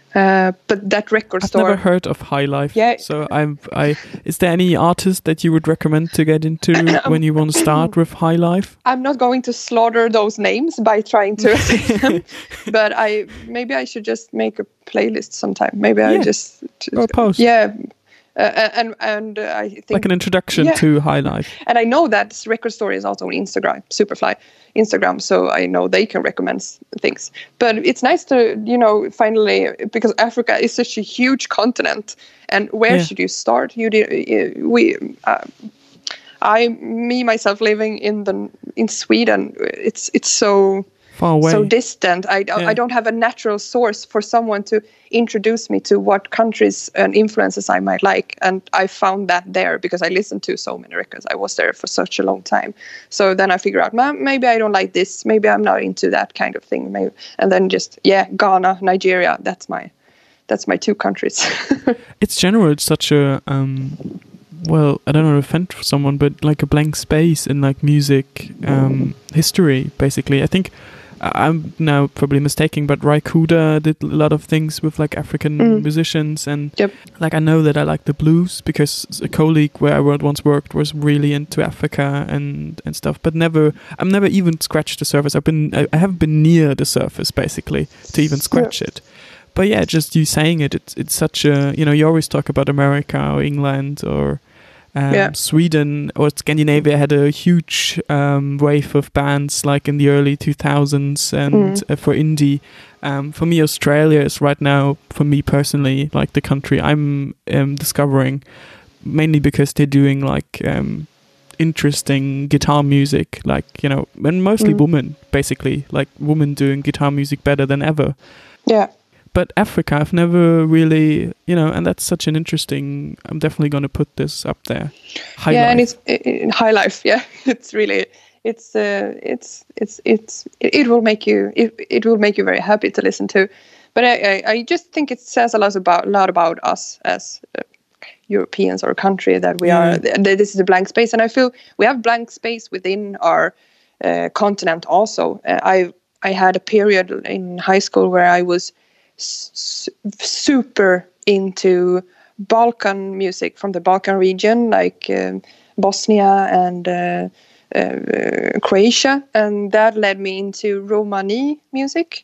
But that record I've store. never heard of High Life. Yeah. So is there any artist that you would recommend to get into when you want to start with High Life? I'm not going to slaughter those names by trying to assist them, but maybe I should just make a playlist sometime. Maybe I just or a post. Yeah. And I think like an introduction to High Life. And I know that record store is also on Instagram, Superfly Instagram, so I know they can recommend things. But it's nice to, finally, because Africa is such a huge continent, and where should you start? Myself living in Sweden, it's so far away, so distant. I don't have a natural source for someone to introduce me to what countries and influences I might like, and I found that there because I listened to so many records. I was there for such a long time, so then I figure out maybe I don't like this, maybe I'm not into that kind of thing, maybe, and then just Ghana, Nigeria. That's my two countries. It's such a well, I don't know, offend for someone, but like a blank space in like music history, basically. I think I'm now probably mistaken, but Ry Cooder did a lot of things with like African musicians, and like I know that I like the blues because a colleague where I once worked was really into Africa and stuff, but I've never even scratched the surface. I haven't been near the surface basically to even scratch it. But yeah, just you saying it's such a, you always talk about America or England or Sweden or Scandinavia had a huge wave of bands like in the early 2000s, and for indie. For me, Australia is right now, for me personally, like the country I'm discovering, mainly because they're doing like interesting guitar music, like, and mostly women, basically, like women doing guitar music better than ever. Yeah. But Africa, I've never really, and that's such an interesting. I'm definitely going to put this up there. High Life. And it's in High Life. Yeah, it's really, it will make you very happy to listen to. But I just think it says a lot about us as Europeans or a country that we are. This is a blank space, and I feel we have blank space within our continent. Also, I had a period in high school where I was super into Balkan music from the Balkan region, like Bosnia and Croatia, and that led me into Romani music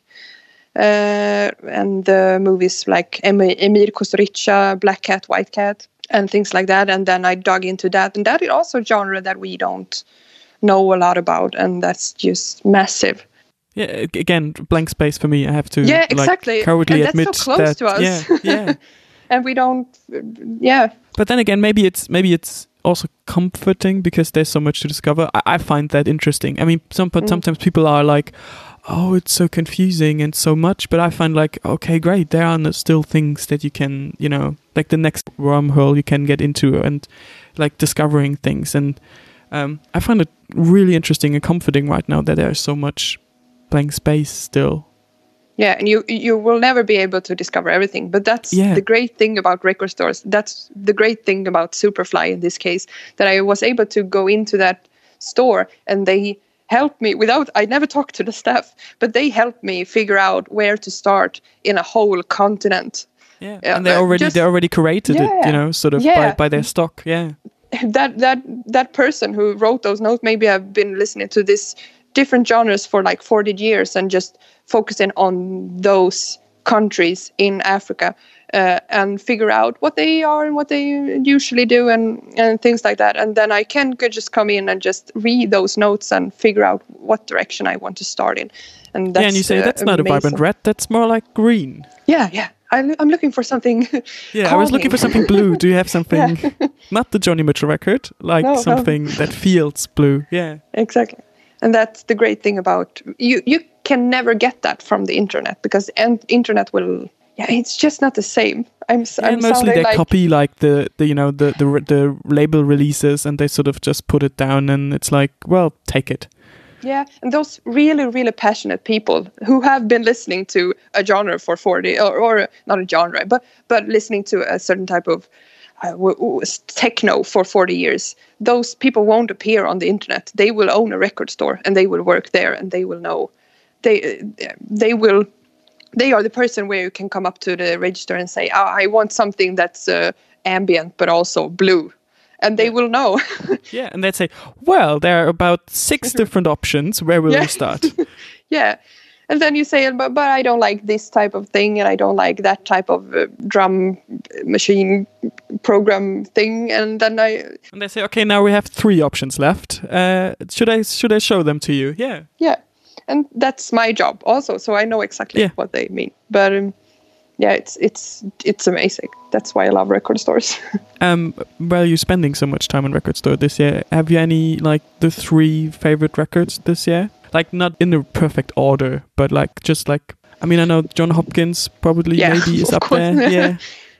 and the movies like Emir Kusturica, Black Cat, White Cat, and things like that. And then I dug into that, and that is also a genre that we don't know a lot about, and that's just massive. Yeah, again, blank space for me. I have to exactly. cowardly and admit that's so close that. To us. Yeah. And we don't. But then again, maybe it's also comforting because there's so much to discover. I find that interesting. I mean, sometimes people are like, "Oh, it's so confusing and so much," but I find like, okay, great. There are still things that you can, like the next wormhole you can get into, and like discovering things. And I find it really interesting and comforting right now that there's so much blank space still. Yeah, and you will never be able to discover everything, but that's the great thing about record stores. That's the great thing about Superfly in this case, that I was able to go into that store and they helped me I never talked to the staff, but they helped me figure out where to start in a whole continent. Yeah, and they already curated it, sort of by their stock. Yeah, that person who wrote those notes maybe have been listening to this different genres for like 40 years and just focusing on those countries in Africa and figure out what they are and what they usually do and things like that. And then I could just come in and just read those notes and figure out what direction I want to start in. And that's and you say that's not a vibrant red, that's more like green. Yeah. I'm looking for something. Yeah, I was looking for something blue. Do you have something? Not the Johnny Mitchell record, like something that feels blue. Yeah, exactly. And that's the great thing about you can never get that from the internet, because the internet will it's just not the same. I'm mostly they copy like the label releases, and they sort of just put it down, and it's like, well, take it. Yeah, and those really, really passionate people who have been listening to a genre for 40 or not a genre, but listening to a certain type of techno for 40 years, those people won't appear on the internet. They will own a record store and they will work there, and they will know they will they are the person where you can come up to the register and say, I want something that's ambient but also blue. And they will know. Yeah, and they'd say, well, there are about 6 different options. Where will we start? Yeah. And then you say, but I don't like this type of thing, and I don't like that type of drum machine program thing. And then and they say, okay, now we have 3 options left. Should I show them to you? Yeah. Yeah, and that's my job also, so I know exactly what they mean. But yeah, it's amazing. That's why I love record stores. Well, you're spending so much time in record store this year. Have you any like the 3 favorite records this year? Like not in the perfect order, but like just like, I mean, I know John Hopkins probably maybe is up there. Yeah,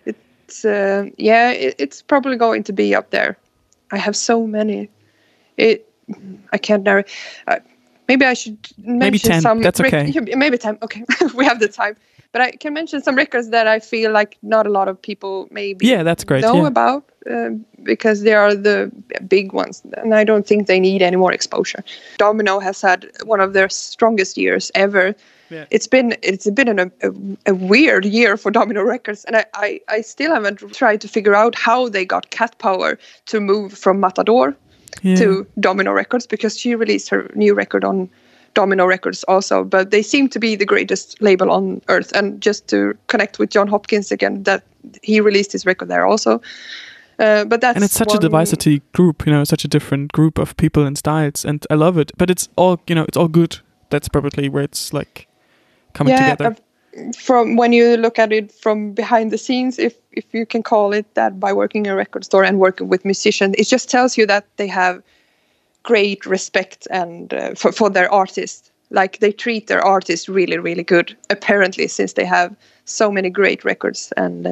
it's probably going to be up there. I have so many. I can't narrow. Maybe I should mention 10. some. That's okay. Maybe 10. Okay, we have the time. But I can mention some records that I feel like not a lot of people maybe that's great. know about because they are the big ones, and I don't think they need any more exposure. Domino has had one of their strongest years ever. Yeah. It's been a weird year for Domino Records, and I still haven't tried to figure out how they got Cat Power to move from Matador to Domino Records, because she released her new record on Domino Records also, but they seem to be the greatest label on earth. And just to connect with John Hopkins again, that he released his record there also. But that's, and it's such a diversity group, such a different group of people and styles, and I love it. But it's all, it's all good. That's probably where it's like coming together. From when you look at it from behind the scenes, if you can call it that, by working in a record store and working with musicians, it just tells you that they have great respect and for their artists. Like they treat their artists really, really good, apparently, since they have so many great records, and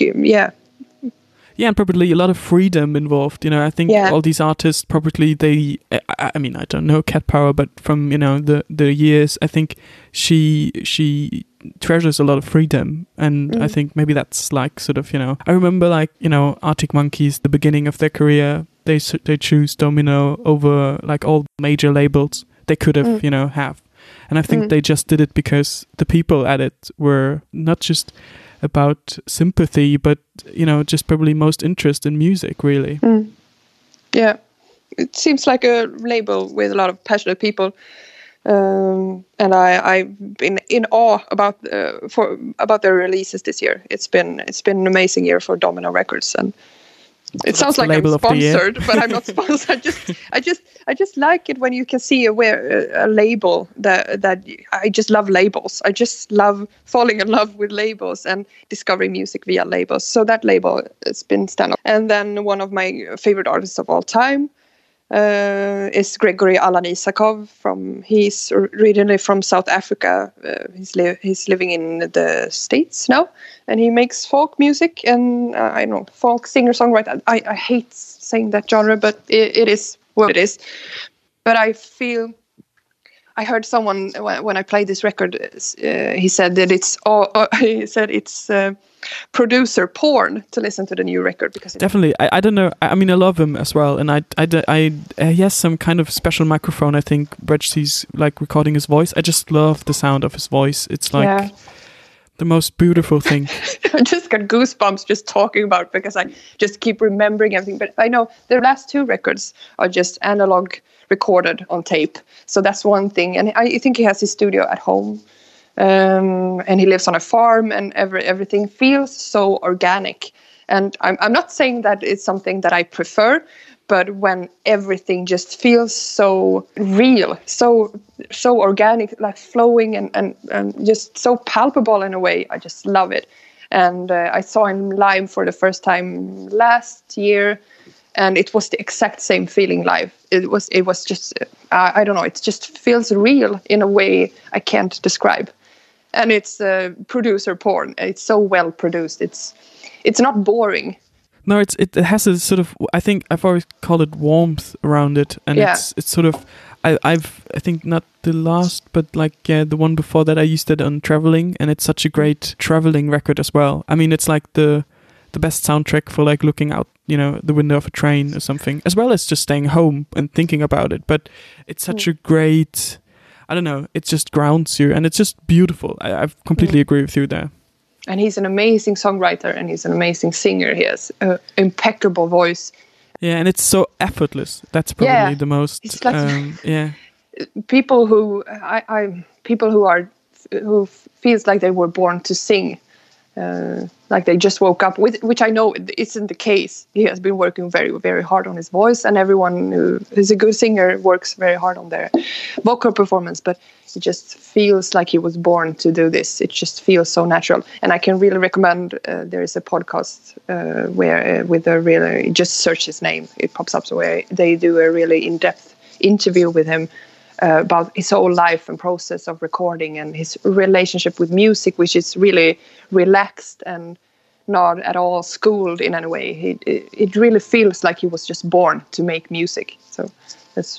and probably a lot of freedom involved. I think all these artists probably I mean, I don't know Cat Power, but from the years, I think she treasures a lot of freedom, and I think maybe that's like sort of I remember like Arctic Monkeys, the beginning of their career, they choose Domino over like all major labels they could have have, and I think they just did it because the people at it were not just about sympathy, but just probably most interest in music, really. Yeah, it seems like a label with a lot of passionate people, and I've been in awe about their releases this year. It's been an amazing year for Domino Records, and it sounds like I'm sponsored, but I'm not sponsored. I just like it when you can see a label that I just love labels. I just love falling in love with labels and discovering music via labels. So that label has been stand up. And then one of my favorite artists of all time is Gregory Alan Isakov. He's originally from South Africa. He's living in the States now, and he makes folk music and folk singer-songwriter. I hate saying that genre, but it is what it is. But I heard someone when I played this record, he said that it's producer porn to listen to the new record, because definitely I don't know, I mean I love him as well, and he has some kind of special microphone, I think, which he's like recording his voice. I just love the sound of his voice. It's like the most beautiful thing. I just got goosebumps just talking about it, because I just keep remembering everything. But I know the last 2 records are just analog recorded on tape, so that's one thing. And I think he has his studio at home, and he lives on a farm, and everything feels so organic. And I'm not saying that it's something that I prefer, but when everything just feels so real, so organic, like flowing and just so palpable in a way, I just love it. And I saw him live for the first time last year, and it was the exact same feeling live. It was just I don't know, it just feels real in a way I can't describe. And it's producer porn. It's so well produced. It's not boring. No, it has a sort of, I think I've always called it warmth around it, and it's sort of, I think not the last, but like the one before that I used it on Traveling, and it's such a great traveling record as well. I mean, it's like the best soundtrack for like looking out, the window of a train or something, as well as just staying home and thinking about it. But it's such a great, I don't know, it just grounds you, and it's just beautiful. I completely agree with you there. And he's an amazing songwriter, and he's an amazing singer. He has an impeccable voice. Yeah, and it's so effortless. That's probably the most. It's like, yeah. People who who feels like they were born to sing, like they just woke up with, which I know isn't the case. He has been working very, very hard on his voice, and everyone who is a good singer works very hard on their vocal performance. But it just feels like he was born to do this. It just feels so natural, and I can really recommend. There is a podcast where with a really, just search his name, it pops up. So where they do a really in-depth interview with him. About his whole life and process of recording and his relationship with music, which is really relaxed and not at all schooled in any way. It really feels like he was just born to make music. So that's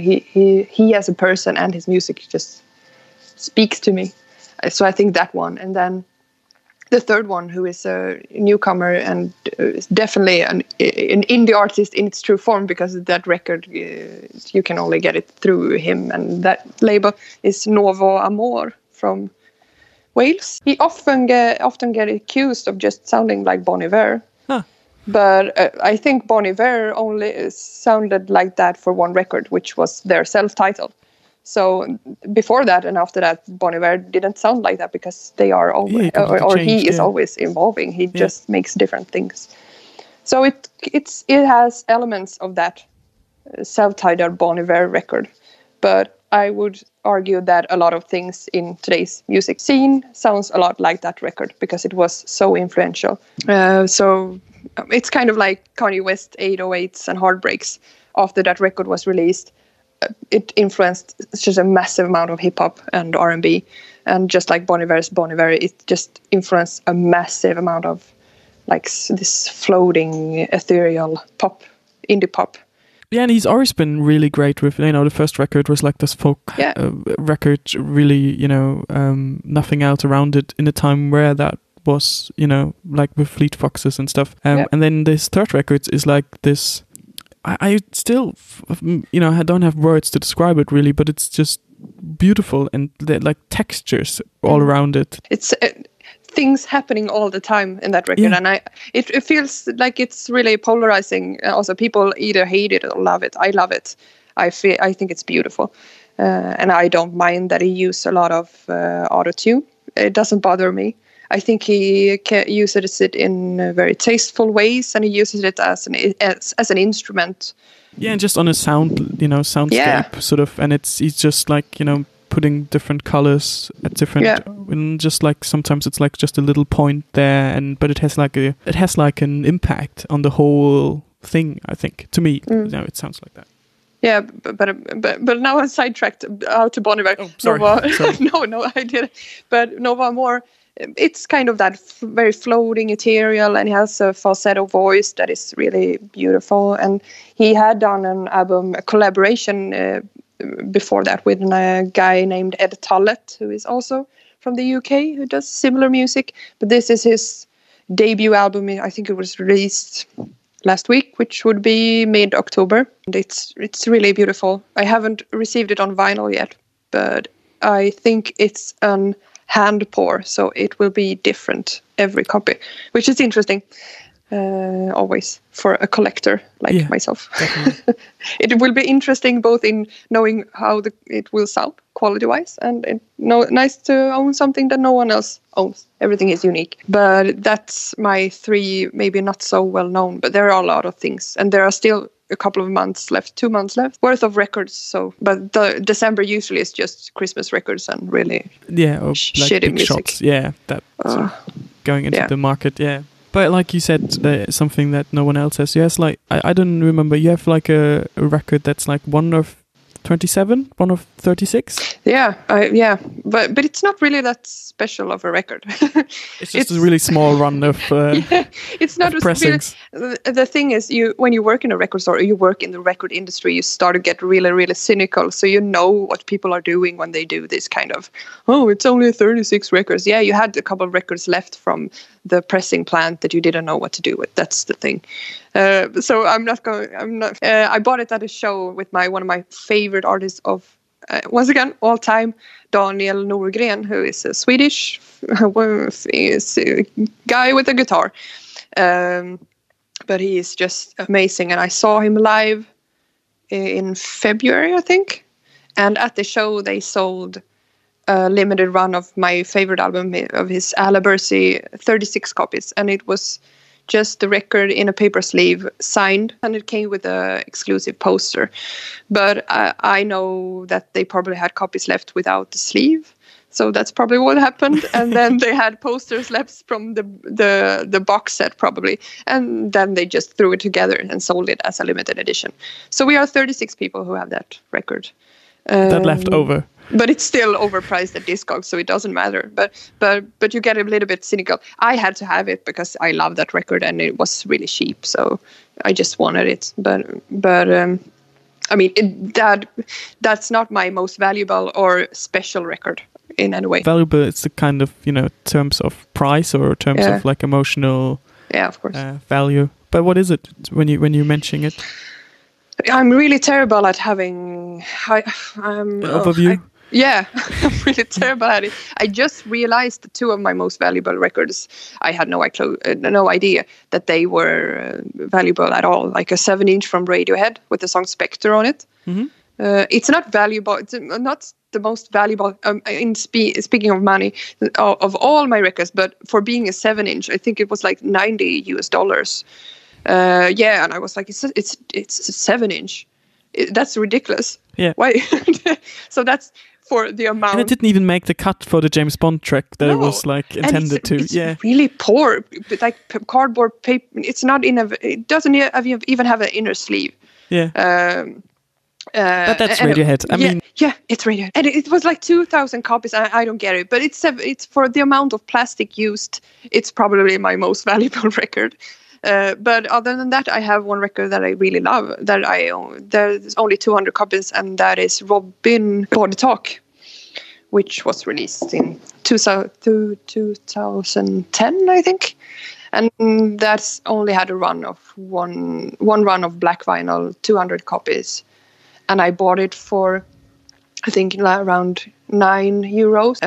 he as a person and his music just speaks to me. So I think that one, and then the third one, who is a newcomer and is definitely an indie artist in its true form, because that record, you can only get it through him and that label, is Novo Amor from Wales. He often get accused of just sounding like Bon Iver. Huh. But I think Bon Iver only sounded like that for one record, which was their self-titled. So before that and after that, Bon Iver didn't sound like that, because they are always, he is always evolving. He just makes different things. So it has elements of that self-titled Bon Iver record, but I would argue that a lot of things in today's music scene sounds a lot like that record, because it was so influential. So it's kind of like Kanye West 808s and Heartbreaks. After that record was released, it influenced just a massive amount of hip hop and R&B, and just like Bon Iver's Bon Iver, it just influenced a massive amount of like this floating ethereal pop, indie pop. Yeah, and he's always been really great with, the first record was like this folk record, really, nothing else around it in a time where that was, like with Fleet Foxes and stuff. And then this third record is like this. I still, I don't have words to describe it really, but it's just beautiful, and like textures all around it. It's things happening all the time in that record, and it feels like it's really polarizing. Also, people either hate it or love it. I love it. I think it's beautiful, and I don't mind that he used a lot of auto-tune. It doesn't bother me. I think he uses it in very tasteful ways, and he uses it as an instrument. Yeah, and just on a soundscape sort of, and he's just like putting different colors at different, and just like sometimes it's like just a little point there, but it has like an impact on the whole thing. I think to me, it sounds like that. Yeah, but now I'm sidetracked out to Bon Iver. Oh, sorry. No, I didn't. But Novo Amor, it's kind of that very floating ethereal, and he has a falsetto voice that is really beautiful. And he had done an album, a collaboration before that with a guy named Ed Tullett, who is also from the UK, who does similar music. But this is his debut album. I think it was released last week, which would be mid-October. And it's really beautiful. I haven't received it on vinyl yet, but I think it's an hand pour, so it will be different every copy, which is interesting. Always for a collector like myself. It will be interesting both in knowing how it will sound quality-wise, and nice to own something that no one else owns. Everything is unique. But that's my three, maybe not so well known, but there are a lot of things, and there are still a couple of months left, 2 months left worth of records. So, but the December usually is just Christmas records and really shitty music. Shots. Yeah, that going into the market. Yeah. But like you said, something that no one else has. Yes, like I don't remember. You have like a record that's like one of 27, one of 36. Yeah, but it's not really that special of a record. It's just a really small run of it's not pressings. The thing is, when you work in a record store or you work in the record industry, you start to get really, really cynical. So you know what people are doing when they do this kind of, it's only 36 records. Yeah, you had a couple of records left from the pressing plant that you didn't know what to do with. That's the thing. So I bought it at a show with one of my favorite artists of once again, all time, Daniel Norgren, who is a Swedish is a guy with a guitar. But he is just amazing. And I saw him live in February, I think. And at the show, they sold a limited run of my favorite album of his, Alabercy, 36 copies. And it was just the record in a paper sleeve, signed, and it came with an exclusive poster. But I know that they probably had copies left without the sleeve. So that's probably what happened. And then they had posters left from the box set probably. And then they just threw it together and sold it as a limited edition. So we are 36 people who have that record. That left over. But it's still overpriced at Discogs, so it doesn't matter. But you get a little bit cynical. I had to have it because I love that record and it was really cheap. So I just wanted it. But I mean, that's not my most valuable or special record in any way. Valuable, it's a kind of, terms of price or terms of like emotional of course. Value. But what is it when you mention it? I'm really terrible at having overview. I'm really terrible at it. I just realized that two of my most valuable records, I had no idea that they were valuable at all. Like a 7-inch from Radiohead with the song Spectre on it. Mm-hmm. It's not valuable. It's not the most valuable speaking of money of all my records, but for being a 7-inch, I think it was like $90. And I was like, it's a 7-inch. That's ridiculous. Yeah. Why? So that's for the amount. And it didn't even make the cut for the James Bond track that it was like intended to. It's really poor, like cardboard paper. It's not it doesn't even have an inner sleeve. Yeah. But that's Radiohead. I mean, it's Radiohead, and it was like 2,000 copies. I don't get it, but it's for the amount of plastic used. It's probably my most valuable record. But other than that, I have one record that I really love that I own. There's only 200 copies, and that is Robin Body Talk, which was released in 2010, I think. And that's only had a run of one run of black vinyl, 200 copies. And I bought it for, I think, around €9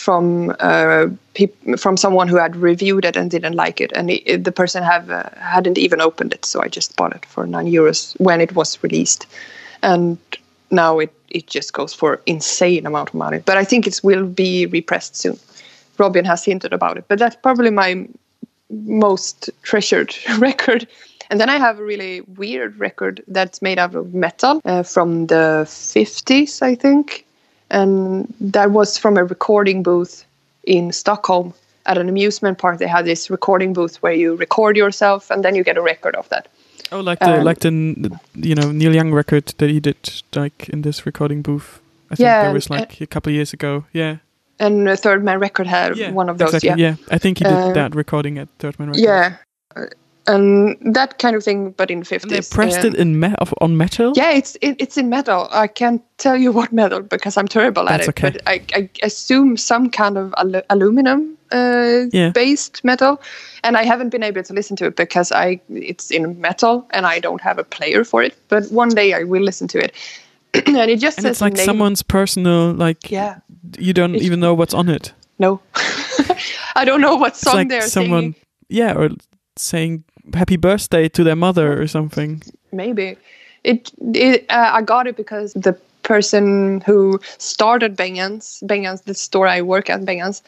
from someone who had reviewed it and didn't like it, and the person hadn't even opened it, so I just bought it for €9 when it was released, and now it just goes for insane amount of money. But I think it will be repressed soon. Robin has hinted about it, but that's probably my most treasured record. And then I have a really weird record that's made out of metal from the 50s, I think. And that was from a recording booth in Stockholm at an amusement park. They had this recording booth where you record yourself and then you get a record of that. Oh, like the Neil Young record that he did like in this recording booth. I think that was like a couple of years ago. Yeah. And Third Man Record had one of those. Exactly, yeah. I think he did that recording at Third Man Record. Yeah. And that kind of thing, but in the 50s. And they pressed it on metal? Yeah, it's in metal. I can't tell you what metal because I'm terrible at it. Okay. But I assume some kind of aluminum based metal. And I haven't been able to listen to it because it's in metal and I don't have a player for it. But one day I will listen to it. And it just says it's like someone's personal, you don't even know what's on it. No. I don't know what song they're singing. Or saying happy birthday to their mother or something. Maybe. I got it because the person who started Bengans, the store I work at, Bengans,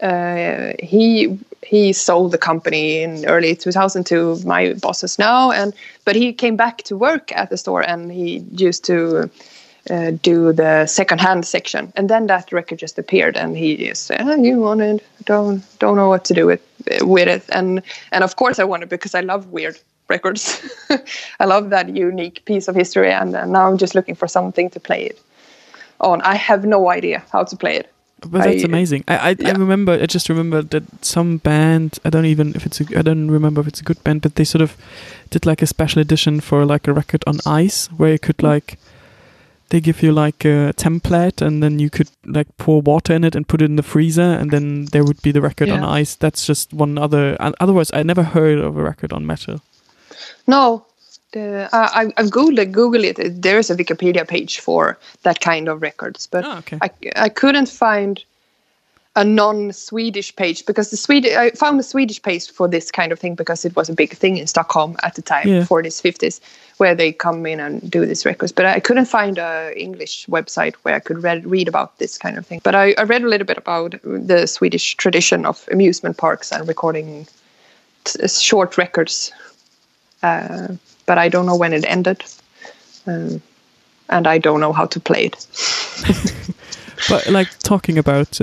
he sold the company in early 2000 to my bosses now, but he came back to work at the store and he used to do the second-hand section, and then that record just appeared, and he just said, "You want it? Don't know what to do with it." And of course I want it because I love weird records. I love that unique piece of history, and now I'm just looking for something to play it on. I have no idea how to play it. But that's amazing. I remember. I just remember that some band. I don't remember if it's a good band, but they sort of did like a special edition for like a record on ice, where you could like. They give you like a template and then you could like pour water in it and put it in the freezer and then there would be the record on ice. That's just one other. Otherwise, I never heard of a record on metal. No, I've Googled it. There is a Wikipedia page for that kind of records, but okay. I couldn't find a non-Swedish page because I found a Swedish page for this kind of thing because it was a big thing in Stockholm at the time, 40s, 50s, where they come in and do these records. But I couldn't find an English website where I could read about this kind of thing. But I read a little bit about the Swedish tradition of amusement parks and recording short records. But I don't know when it ended. And I don't know how to play it. But like talking about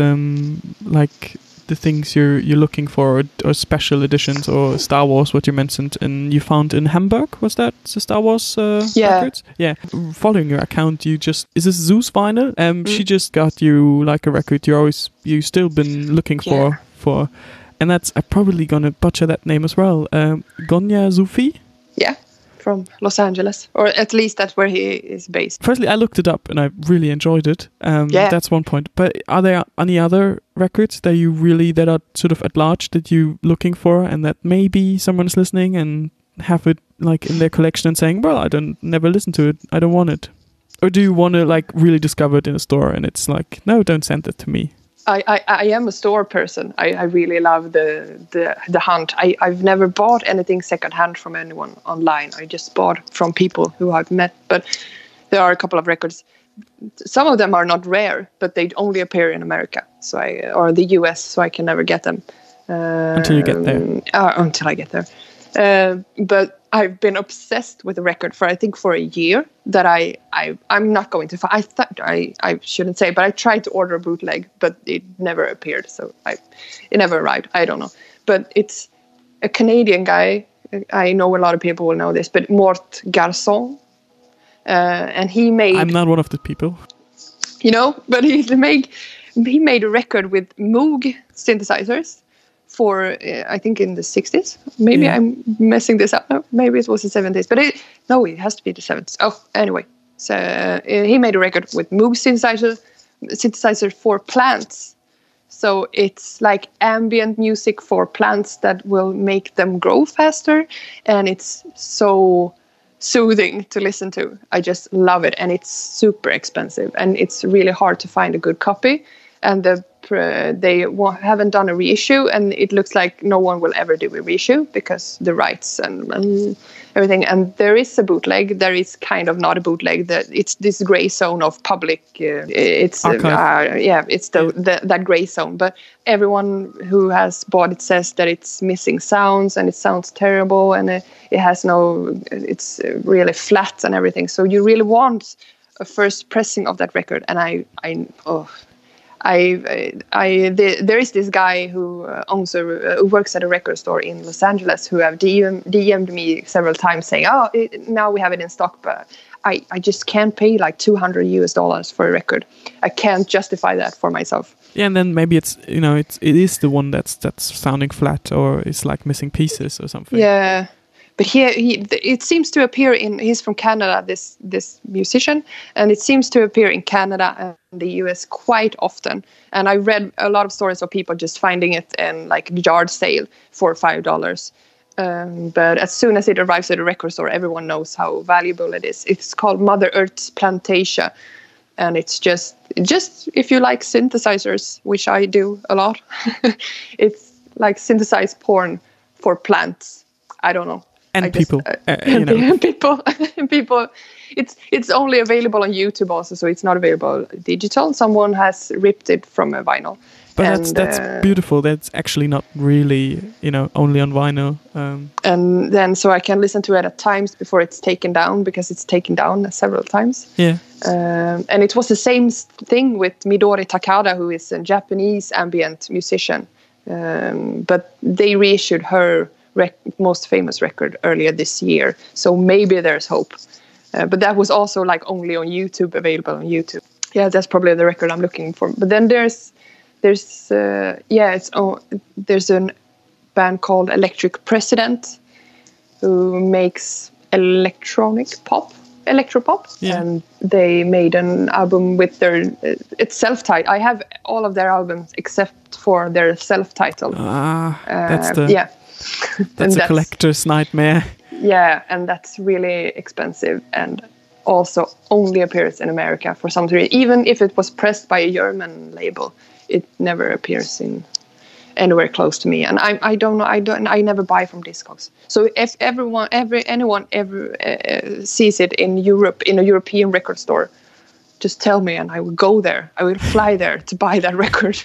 like the things you're looking for, or special editions, or Star Wars, what you mentioned, and you found in Hamburg, was that the Star Wars records? Yeah. Following your account, is this Zeus vinyl? She just got you like a record you still been looking for, and that's, I'm probably gonna butcher that name as well. Gonya Zufi. Yeah. From Los Angeles, or at least that's where he is based. Firstly, I looked it up and I really enjoyed it. That's one point. But are there any other records that are sort of at large that you're looking for, and that maybe someone's listening and have it like in their collection and saying, well, I never listen to it, I don't want it? Or do you want to like really discover it in a store and it's like, no, don't send it to me? I am a store person. I really love the hunt. I've never bought anything secondhand from anyone online. I just bought from people who I've met. But there are a couple of records. Some of them are not rare, but they only appear in America, or the US, so I can never get them. Until you get there. Until I get there. But I've been obsessed with the record for a year that I'm not going to find. I thought I shouldn't say, but I tried to order a bootleg, but it never appeared. So it never arrived. I don't know. But it's a Canadian guy. I know a lot of people will know this, but Mort Garçon. And he made... I'm not one of the people. But he made a record with Moog synthesizers for, I think, in the 60s. Maybe I'm messing this up. No, maybe it was the 70s. But it has to be the 70s. Oh, anyway. So he made a record with Moog synthesizer for plants. So it's like ambient music for plants that will make them grow faster. And it's so soothing to listen to. I just love it. And it's super expensive. And it's really hard to find a good copy. And they haven't done a reissue, and it looks like no one will ever do a reissue because the rights and everything. And there is a bootleg. There is kind of not a bootleg. That it's this gray zone of public. It's that gray zone. But everyone who has bought it says that it's missing sounds and it sounds terrible, and it has no. It's really flat and everything. So you really want a first pressing of that record, and there is this guy who who works at a record store in Los Angeles who have DM'd me several times saying, now we have it in stock, but I just can't pay like $200 for a record. I can't justify that for myself. Yeah, and then maybe it is the one that's sounding flat, or it's like missing pieces or something. Yeah. But it seems to appear he's from Canada, this musician, and it seems to appear in Canada and the US quite often. And I read a lot of stories of people just finding it in like a yard sale for $5. But as soon as it arrives at a record store, everyone knows how valuable it is. It's called Mother Earth's Plantatia. And it's just if you like synthesizers, which I do a lot, it's like synthesized porn for plants. I don't know. People. People. It's only available on YouTube also, so it's not available digital. Someone has ripped it from a vinyl. But that's beautiful. That's actually not really, only on vinyl. And then so I can listen to it at times before it's taken down, because it's taken down several times. Yeah. And it was the same thing with Midori Takada, who is a Japanese ambient musician. But they reissued her most famous record earlier this year, so maybe there's hope, but that was also like only on YouTube, available on YouTube. That's probably the record I'm looking for. But then there's a band called Electric President who makes electropop, and they made an album with it's self-titled. I have all of their albums except for their self-titled. That's a collector's nightmare. Yeah, and that's really expensive, and also only appears in America for some reason. Even if it was pressed by a German label, it never appears in anywhere close to me. And I don't know. I never buy from Discogs. So if anyone ever sees it in Europe, in a European record store, just tell me, and I will go there. I will fly there to buy that record.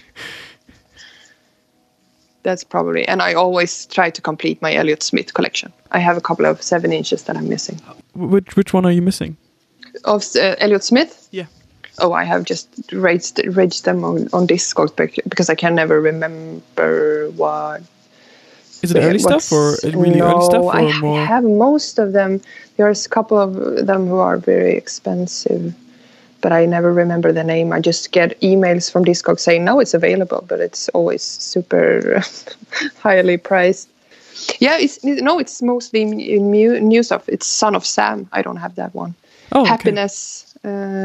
That's probably, and I always try to complete my Elliott Smith collection. I have a couple of 7 inches that I'm missing. Which one are you missing? Of Elliott Smith? Yeah. Oh, I have just raged them on Discogs because I can never remember what. Is it early stuff or really early stuff? Or I more? have most of them. There's a couple of them who are very expensive, but I never remember the name. I just get emails from Discogs saying, no, it's available, but it's always super highly priced. Yeah, it's mostly in new stuff. It's Son of Sam. I don't have that one. Oh, okay. Happiness.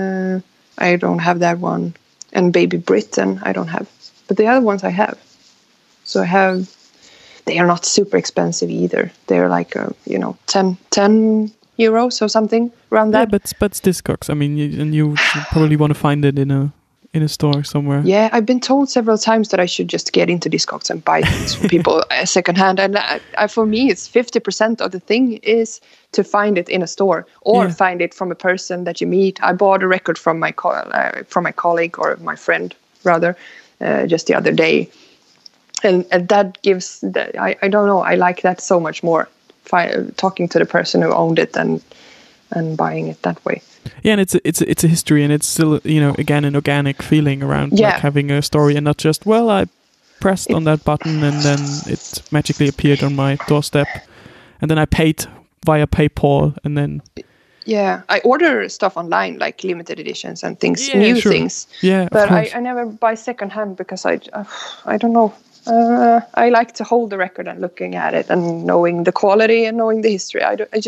I don't have that one. And Baby Britain, I don't have. But the other ones I have. So I have. They are not super expensive either. They're like 10 euros or something around that. Yeah, but it's Discogs. I mean, you probably want to find it in a store somewhere. Yeah, I've been told several times that I should just get into Discogs and buy things from people secondhand. And for me, it's 50% of the thing is to find it in a store or find it from a person that you meet. I bought a record from my colleague or my friend rather just the other day, and that gives I don't know. I like that so much more. Talking to the person who owned it and buying it that way. Yeah, and it's a history, and it's still again an organic feeling around like having a story, and not just I pressed on that button and then it magically appeared on my doorstep, and then I paid via PayPal, and then I order stuff online like limited editions and things, sure. things. Yeah, but I never buy secondhand because I don't know. I like to hold the record and looking at it and knowing the quality and knowing the history.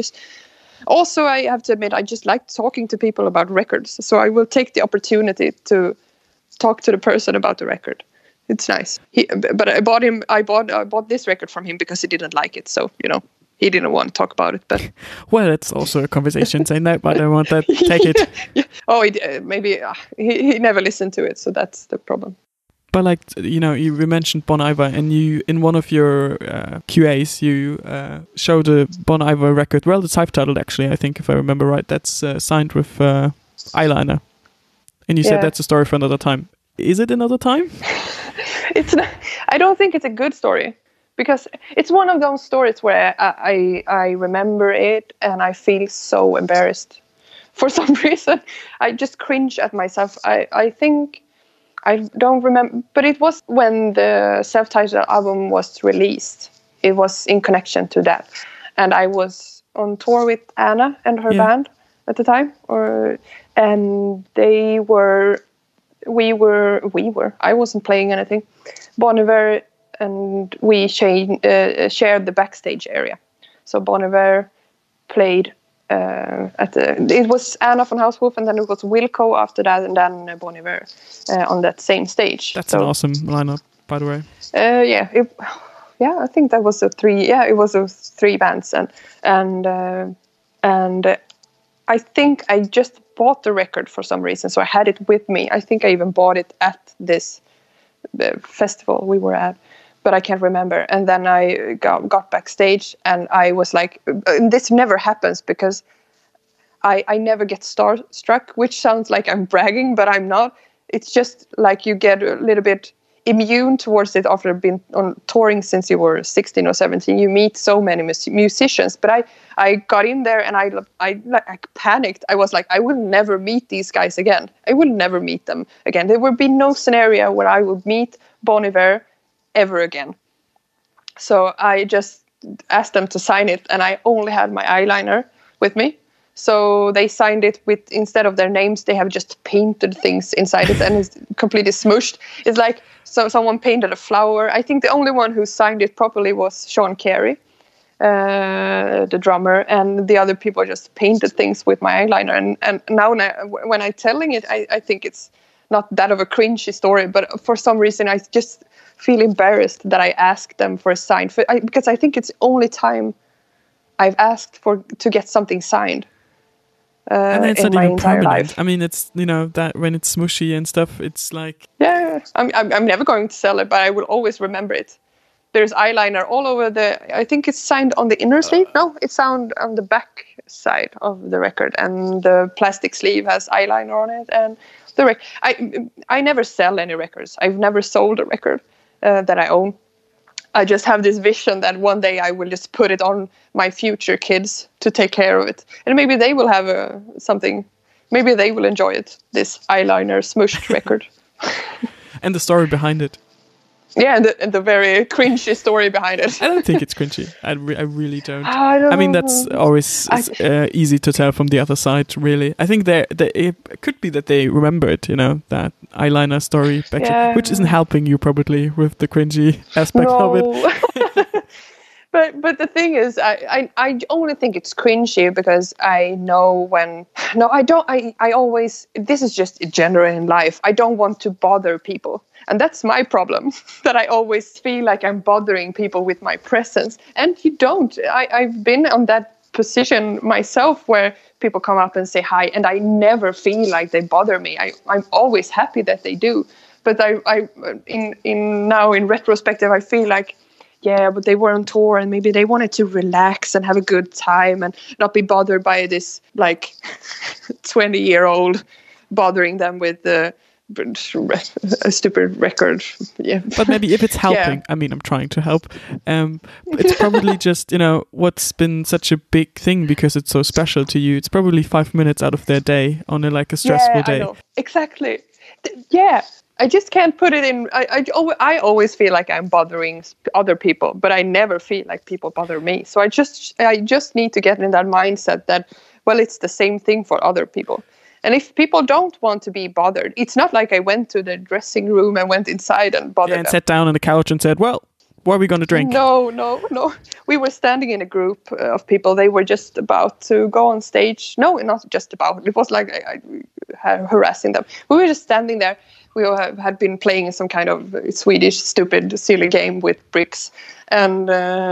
Also, I have to admit, I just like talking to people about records. So I will take the opportunity to talk to the person about the record. It's nice. But I bought this record from him because he didn't like it. So, he didn't want to talk about it. But well, it's also a conversation saying that, but I don't want that. Take it. Yeah. Oh, maybe he never listened to it. So that's the problem. But like, you mentioned Bon Iver, and you, in one of your QAs, you showed a Bon Iver record, well, it's self-titled actually, I think, if I remember right, that's signed with Eyeliner. And you said that's a story for another time. Is it another time? It's not, I don't think it's a good story, because it's one of those stories where I remember it and I feel so embarrassed. For some reason, I just cringe at myself. I think... I don't remember, but it was when the self-titled album was released. It was in connection to that. And I was on tour with Anna and her band at the time. And I wasn't playing anything. Bon Iver and we shared the backstage area. So Bon Iver played it was Anna von Haushof, and then it was Wilco after that, and then Bon Iver on that same stage. That's an awesome lineup, by the way. I think that was it was 3 bands, and I think I just bought the record for some reason, so I had it with me. I think I even bought it at this festival we were at, but I can't remember. And then I got backstage, and I was like, this never happens because I never get starstruck, which sounds like I'm bragging, but I'm not. It's just like you get a little bit immune towards it after being on touring since you were 16 or 17. You meet so many musicians, but I got in there and I panicked. I was like, I will never meet these guys again. I will never meet them again. There would be no scenario where I would meet Bon Iver ever again. So I just asked them to sign it, and I only had my eyeliner with me. So they signed it with, instead of their names, they have just painted things inside it, and it's completely smushed. It's like someone painted a flower. I think the only one who signed it properly was Sean Carey, the drummer, and the other people just painted things with my eyeliner. And now when I'm telling it, I think it's not that of a cringy story, but for some reason I just feel embarrassed that I asked them for a sign, because I think it's the only time I've asked to get something signed. And it's in not my even entire permanent. life. I mean, it's, you know, that when it's smushy and stuff, it's like... Yeah, I'm never going to sell it, but I will always remember it. There's eyeliner all over I think it's signed on the inner sleeve. No, it's signed on the back side of the record, and the plastic sleeve has eyeliner on it. And I never sell any records. I've never sold a record that I own. I just have this vision that one day I will just put it on my future kids to take care of it. And maybe they will have something, maybe they will enjoy it, this eyeliner smushed record. And the story behind it. Yeah, and the very cringy story behind it. I don't think it's cringy. I really don't. I mean, that's always easy to tell from the other side, really. I think it could be that they remember it, you know, that eyeliner story back then, which isn't helping you probably with the cringy aspect of it. But the thing is, I only think it's cringy because I know when... No, I don't. I always... This is just general in life. I don't want to bother people. And that's my problem, that I always feel like I'm bothering people with my presence. And you don't. I've been on that position myself where people come up and say hi, and I never feel like they bother me. I'm always happy that they do. But now in retrospective, I feel like, yeah, but they were on tour and maybe they wanted to relax and have a good time and not be bothered by this like 20-year-old bothering them with a stupid record. Yeah. But maybe if it's helping, I mean, I'm trying to help. It's probably just, you know, what's been such a big thing because it's so special to you. It's probably 5 minutes out of their day on a stressful day. I know. Exactly. Yeah. I just can't put it in. I always feel like I'm bothering other people, but I never feel like people bother me. So I just need to get in that mindset that, well, it's the same thing for other people. And if people don't want to be bothered, it's not like I went to the dressing room and went inside and bothered them. Sat down on the couch and said, well, what are we going to drink? No. We were standing in a group of people. They were just about to go on stage. No, not just about. It was like I harassing them. We were just standing there. We had been playing some kind of Swedish stupid silly game with bricks, and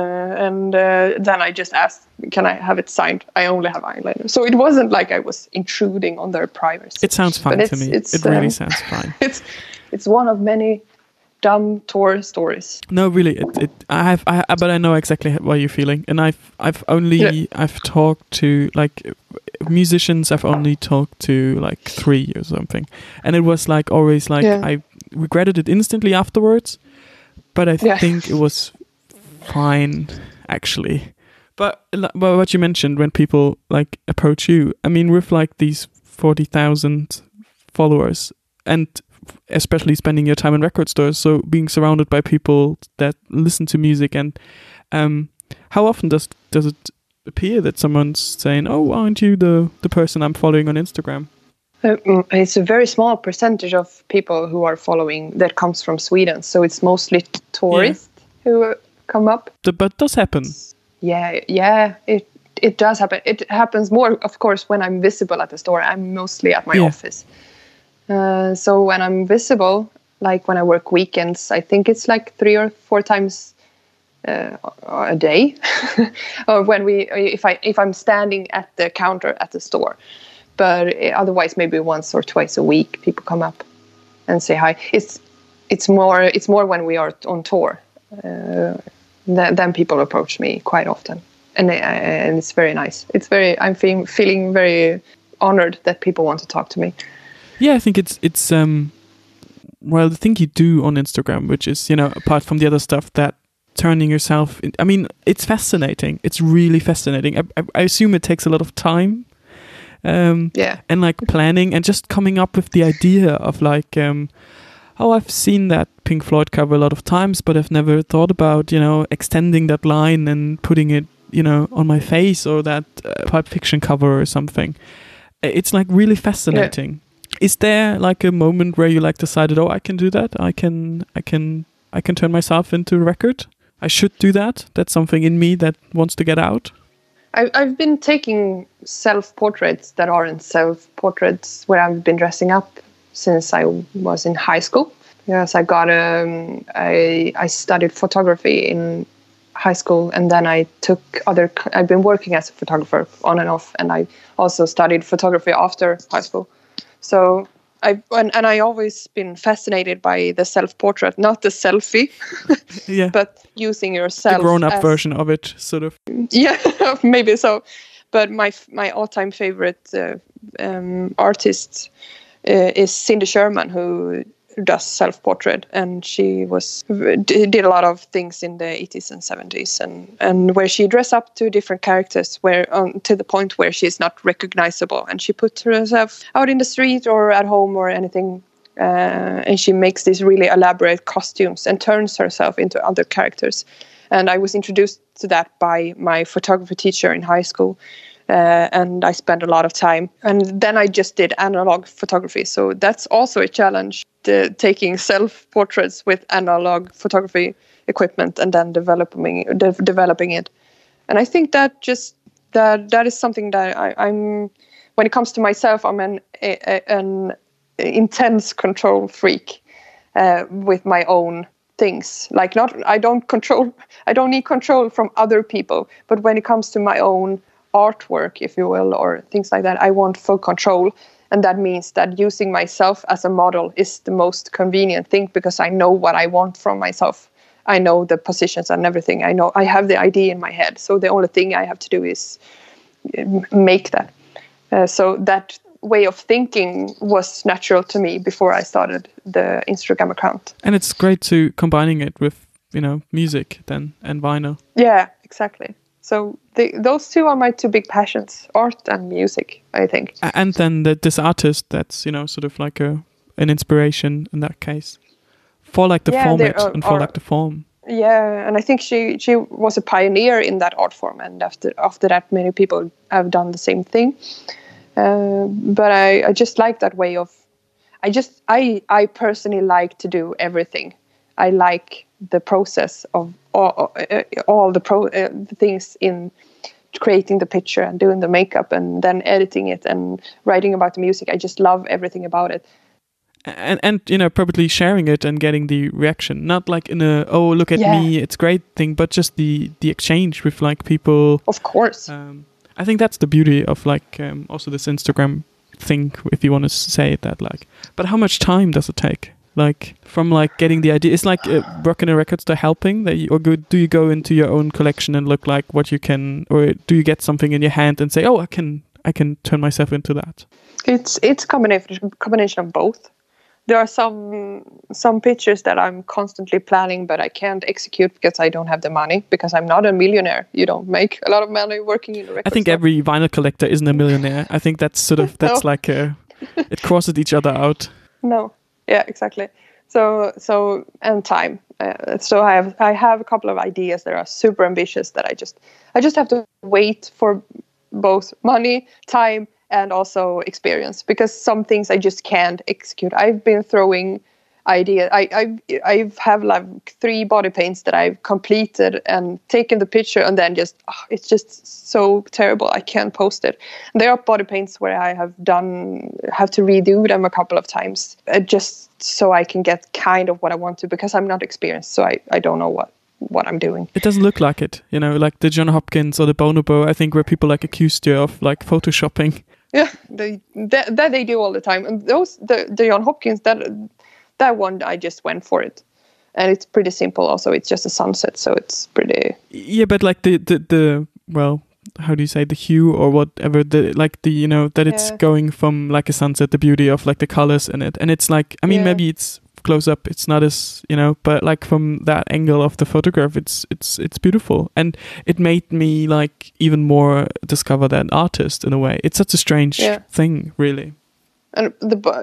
then I just asked, "Can I have it signed?" I only have eyeliner, so it wasn't like I was intruding on their privacy. It sounds fine to me. It really sounds fine. It's one of many dumb tour stories. No, really, but I know exactly what you're feeling, and I've talked to like musicians. I've only talked to like 3 or something, and it was like always like I regretted it instantly afterwards, but I think it was fine actually. But what you mentioned when people like approach you, I mean, with like these 40,000 followers and especially spending your time in record stores, so being surrounded by people that listen to music, and how often does it appear that someone's saying, "Oh, aren't you the person I'm following on Instagram?" It's a very small percentage of people who are following that comes from Sweden, so it's mostly tourists who come up. But does happen. Yeah, it does happen. It happens more, of course, when I'm visible at the store. I'm mostly at my office. So when I'm visible, like when I work weekends, I think it's like 3 or 4 times a day. Or if I'm standing at the counter at the store. But otherwise, maybe once or twice a week, people come up and say hi. It's more when we are on tour. Then people approach me quite often, and it's very nice. I'm feeling very honored that people want to talk to me. Yeah, I think it's the thing you do on Instagram, which is, you know, apart from the other stuff, that turning yourself I mean, it's fascinating. It's really fascinating. I assume it takes a lot of time. And like planning and just coming up with the idea of like, I've seen that Pink Floyd cover a lot of times, but I've never thought about, you know, extending that line and putting it, you know, on my face, or that Pulp Fiction cover or something. It's like really fascinating. Yeah. Is there like a moment where you like decided, oh, I can do that? I can turn myself into a record. I should do that. That's something in me that wants to get out. I've been taking self-portraits that aren't self-portraits where I've been dressing up since I was in high school. Yes, I studied photography in high school, and then I took I've been working as a photographer on and off, and I also studied photography after high school. So I always been fascinated by the self-portrait, not the selfie, Yeah, but using yourself. the grown-up version of it, sort of. Yeah, maybe so. But my all-time favorite artist is Cindy Sherman, who does self-portrait, and she did a lot of things in the 80s and 70s, and where she dressed up to different characters, to the point where she's not recognizable, and she put herself out in the street or at home or anything, and she makes these really elaborate costumes and turns herself into other characters. And I was introduced to that by my photography teacher in high school. And I spent a lot of time. And then I just did analog photography. So that's also a challenge, taking self-portraits with analog photography equipment and then developing it. And I think that is something that I'm when it comes to myself, I'm an intense control freak with my own things. Like I don't need control from other people, but when it comes to my own artwork, if you will, or things like that, I want full control. And that means that using myself as a model is the most convenient thing, because I know what I want from myself. I know the positions and everything. I know I have the idea in my head. So the only thing I have to do is make that. So that way of thinking was natural to me before I started the Instagram account. And it's great to combining it with, music then and vinyl. Yeah, exactly. So those two are my two big passions, art and music, I think. And then this artist that's, sort of like an inspiration in that case. For like the format and for like the form. Yeah, and I think she was a pioneer in that art form, and after that many people have done the same thing. But I just like that way of, I personally like to do everything. I like the process of all the things in creating the picture and doing the makeup and then editing it and writing about the music. I just love everything about it. And probably sharing it and getting the reaction, not like in a look at me, it's great thing, but just the exchange with like people. Of course. I think that's the beauty of like also this Instagram thing, if you want to say it that like. But how much time does it take? Like from like getting the idea, it's like working a record store helping that, do you go into your own collection and look like what you can, or do you get something in your hand and say, I can turn myself into that? It's a combination of both. There are some pictures that I'm constantly planning, but I can't execute because I don't have the money, because I'm not a millionaire. You don't make a lot of money working in a record I think store. Every vinyl collector isn't a millionaire. I think that's sort of, that's like it crosses each other out. No. Yeah, exactly. So and time. So I have a couple of ideas that are super ambitious that I just have to wait for both money, time, and also experience, because some things I just can't execute. I've been throwing ideas. I have like 3 body paints that I've completed and taken the picture, and then it's just so terrible. I can't post it. And there are body paints where I have to redo them a couple of times, just so I can get kind of what I want to, because I'm not experienced, so I don't know what I'm doing. It doesn't look like it, like the John Hopkins or the Bonobo, I think, where people like accused you of like photoshopping. Yeah, that they do all the time. And the John Hopkins, that one, I just went for it. And it's pretty simple also. It's just a sunset, so it's pretty... Yeah, but like the well, how do you say, the hue or whatever, that it's going from like a sunset, the beauty of like the colors in it. And it's like, I mean, maybe it's close up, it's not as, but like from that angle of the photograph, it's beautiful. And it made me like even more discover that artist in a way. It's such a strange thing, really. And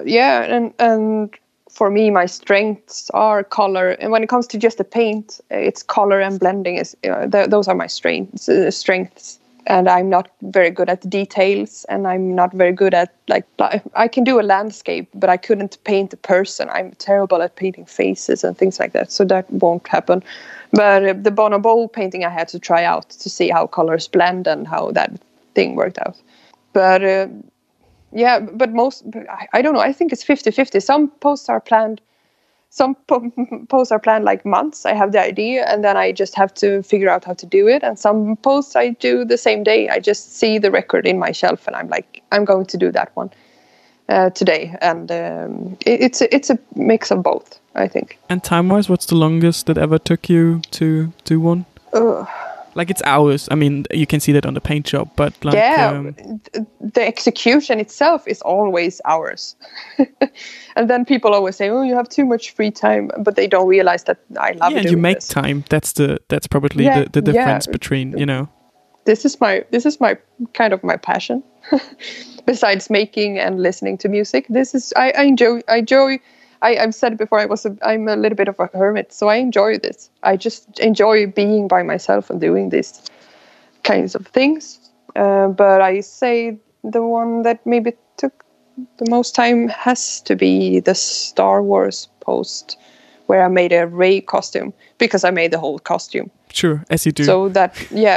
and for me, my strengths are color, and when it comes to just the paint, it's color and blending. Those are my strengths. And I'm not very good at the details, and I'm not very good at I can do a landscape, but I couldn't paint a person. I'm terrible at painting faces and things like that, so that won't happen. But the Bonobo painting, I had to try out to see how colors blend and how that thing worked out. But but most, I don't know, I think it's 50-50. Some posts are planned, some posts are planned like months. I have the idea and then I just have to figure out how to do it. And some posts I do the same day. I just see the record in my shelf and I'm like, I'm going to do that one today. And it's a mix of both, I think. And time-wise, what's the longest that ever took you to do one? Like, it's hours. I mean, you can see that on the paint job, but like... Yeah, the execution itself is always hours. And then people always say, oh, you have too much free time, but they don't realize that I love doing Yeah, you make this. time. That's probably the difference between, you know... This is my kind of my passion. Besides making and listening to music, this is I enjoy. I've said it before. I'm a little bit of a hermit, so I enjoy this. I just enjoy being by myself and doing these kinds of things. But I say the one that maybe took the most time has to be the Star Wars post, where I made a Rey costume because I made the whole costume. Sure, as you do. So that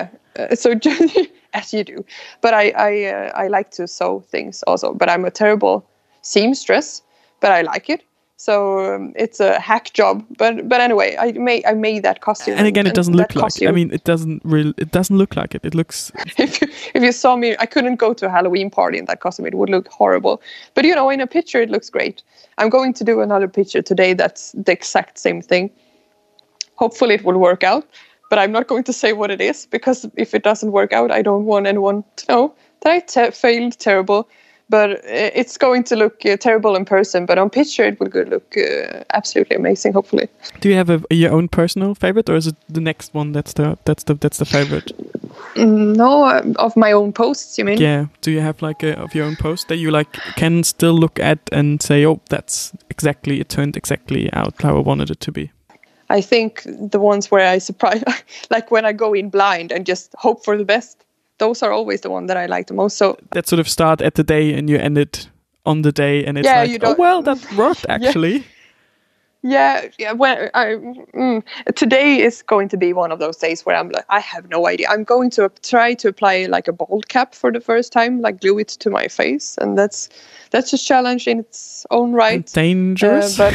as you do. But I like to sew things also. But I'm a terrible seamstress, but I like it. So it's a hack job, but anyway, I made that costume. And again, it doesn't look like it. I mean, it doesn't look like it. It looks... if you saw me, I couldn't go to a Halloween party in that costume. It would look horrible. But you know, in a picture, it looks great. I'm going to do another picture today that's the exact same thing. Hopefully it will work out, but I'm not going to say what it is, because if it doesn't work out, I don't want anyone to know that I failed terrible. But it's going to look terrible in person, but on picture it will look absolutely amazing. Hopefully. Do you have your own personal favorite, or is it the next one that's the favorite? No, of my own posts, you mean? Yeah. Do you have like of your own post that you like can still look at and say, oh, it turned exactly out how I wanted it to be? I think the ones where I surprise, like when I go in blind and just hope for the best. Those are always the one that I like the most. So that sort of start at the day and you end it on the day, and it's that worked actually. Yeah. When today is going to be one of those days where I'm like, I have no idea. I'm going to try to apply like a bald cap for the first time, like glue it to my face, and that's a challenge in its own right. And dangerous, but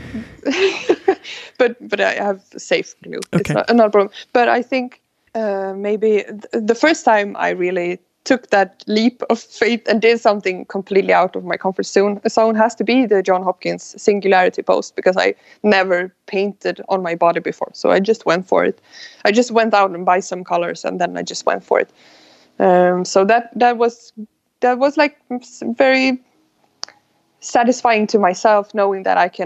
but I have safe glue. Okay. It's not a problem. But I think. Maybe the first time I really took that leap of faith and did something completely out of my comfort zone has to be the John Hopkins Singularity post, because I never painted on my body before. So I just went for it. I just went out and buy some colors, and then I just went for it. So that was like very satisfying to myself, knowing that I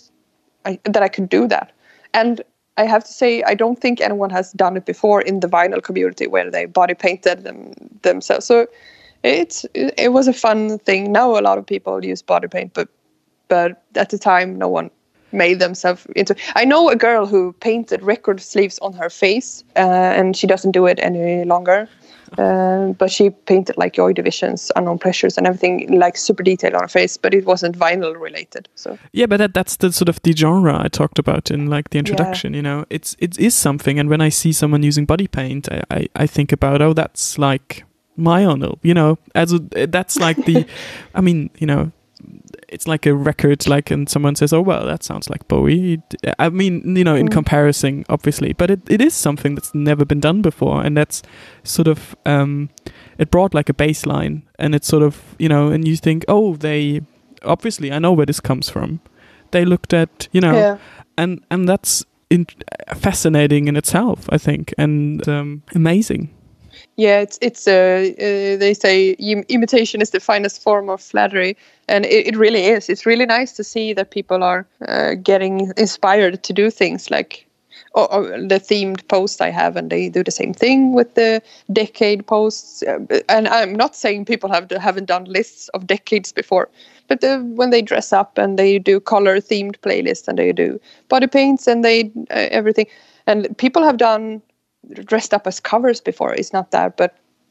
could do that. And I have to say, I don't think anyone has done it before in the vinyl community where they body painted themselves. So it was a fun thing. Now a lot of people use body paint, but at the time, no one made themselves into. I know a girl who painted record sleeves on her face, and she doesn't do it any longer. But she painted like Joy Divisions, Unknown Pressures, and everything like super detailed on her face, but it wasn't vinyl related. So yeah, but that's the sort of the genre I talked about in like the introduction. You know, it is something. And when I see someone using body paint, I think about, oh, that's like my Arnold. You know, that's like the. I mean, you know. It's like a record, like, and someone says, oh, well, that sounds like Bowie. I mean, you know, in comparison, obviously, but it is something that's never been done before. And that's sort of, it brought like a baseline, and it's sort of, you know, and you think, oh, obviously, I know where this comes from. They looked at, you know, and that's fascinating in itself, I think, and amazing. Yeah, it's they say imitation is the finest form of flattery, and it really is. It's really nice to see that people are getting inspired to do things like the themed post I have, and they do the same thing with the decade posts. And I'm not saying people haven't done lists of decades before, but when they dress up and they do color themed playlists and they do body paints and they everything, and people have done. Dressed up as covers before. It's not that, but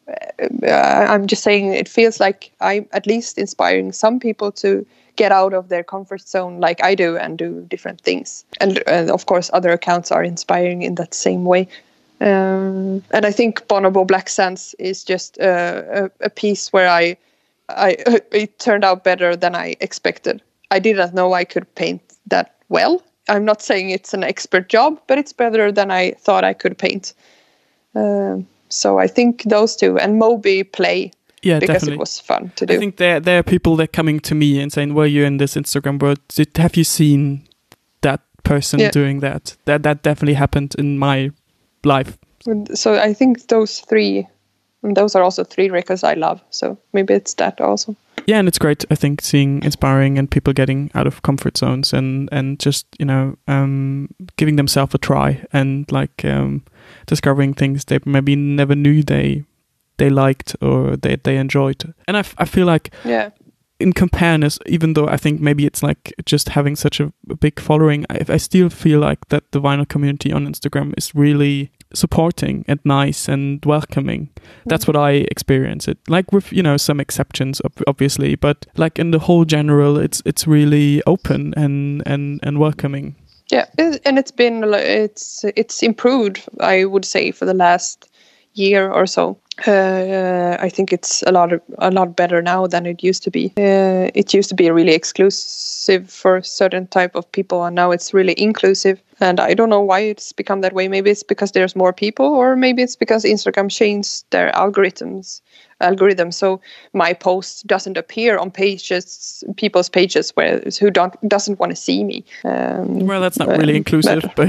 I'm just saying it feels like I'm at least inspiring some people to get out of their comfort zone like I do and do different things. And of course, other accounts are inspiring in that same way. And I think Bonobo Black Sands is just a piece where it turned out better than I expected. I didn't know I could paint that well. I'm not saying it's an expert job, but it's better than I thought I could paint. So I think those two, and Moby Play. Yeah, because definitely. It was fun to do. I think there are people that coming to me and saying, "Were you in this Instagram world? Have you seen that person doing that?" That definitely happened in my life. So I think those three, and those are also three records I love. So maybe it's that also. Yeah, and it's great. I think seeing inspiring and people getting out of comfort zones and just giving themselves a try and like discovering things they maybe never knew they liked or they enjoyed. And I feel like in comparedness, even though I think maybe it's like just having such a big following, I still feel like that the vinyl community on Instagram is really supporting and nice and welcoming. That's what I experience it, like with some exceptions obviously, but like in the whole general it's really open and welcoming. Yeah, and it's improved, I would say, for the last year or so. I think it's a lot better now than it used to be. It used to be really exclusive for a certain type of people, and now it's really inclusive. And I don't know why it's become that way. Maybe it's because there's more people, or maybe it's because Instagram changed their algorithm. So my post doesn't appear on people's pages who doesn't want to see me. Well, that's not really inclusive, but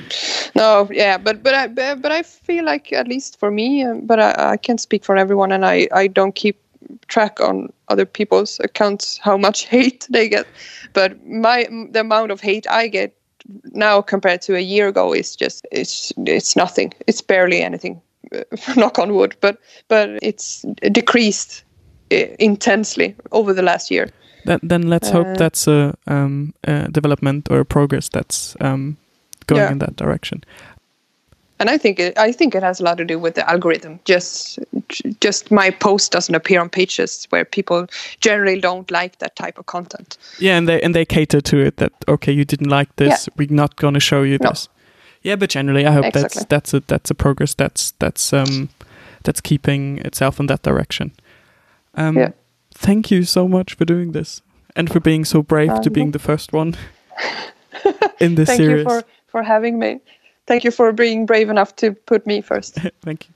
no, yeah, but I feel like, at least for me, but I can't speak for everyone, and I don't keep track on other people's accounts how much hate they get. But the amount of hate I get now compared to a year ago is just it's nothing. It's barely anything. Knock on wood, but it's decreased intensely over the last year. Then let's hope that's a development or a progress that's going in that direction. And I think it has a lot to do with the algorithm. Just my post doesn't appear on pages where people generally don't like that type of content. Yeah, and they cater to it. That okay, you didn't like this, we're not going to show you this. Yeah, but generally, I hope that's a progress that's keeping itself in that direction. Thank you so much for doing this and for being so brave to being the first one in this series. Thank you for having me. Thank you for being brave enough to put me first. Thank you.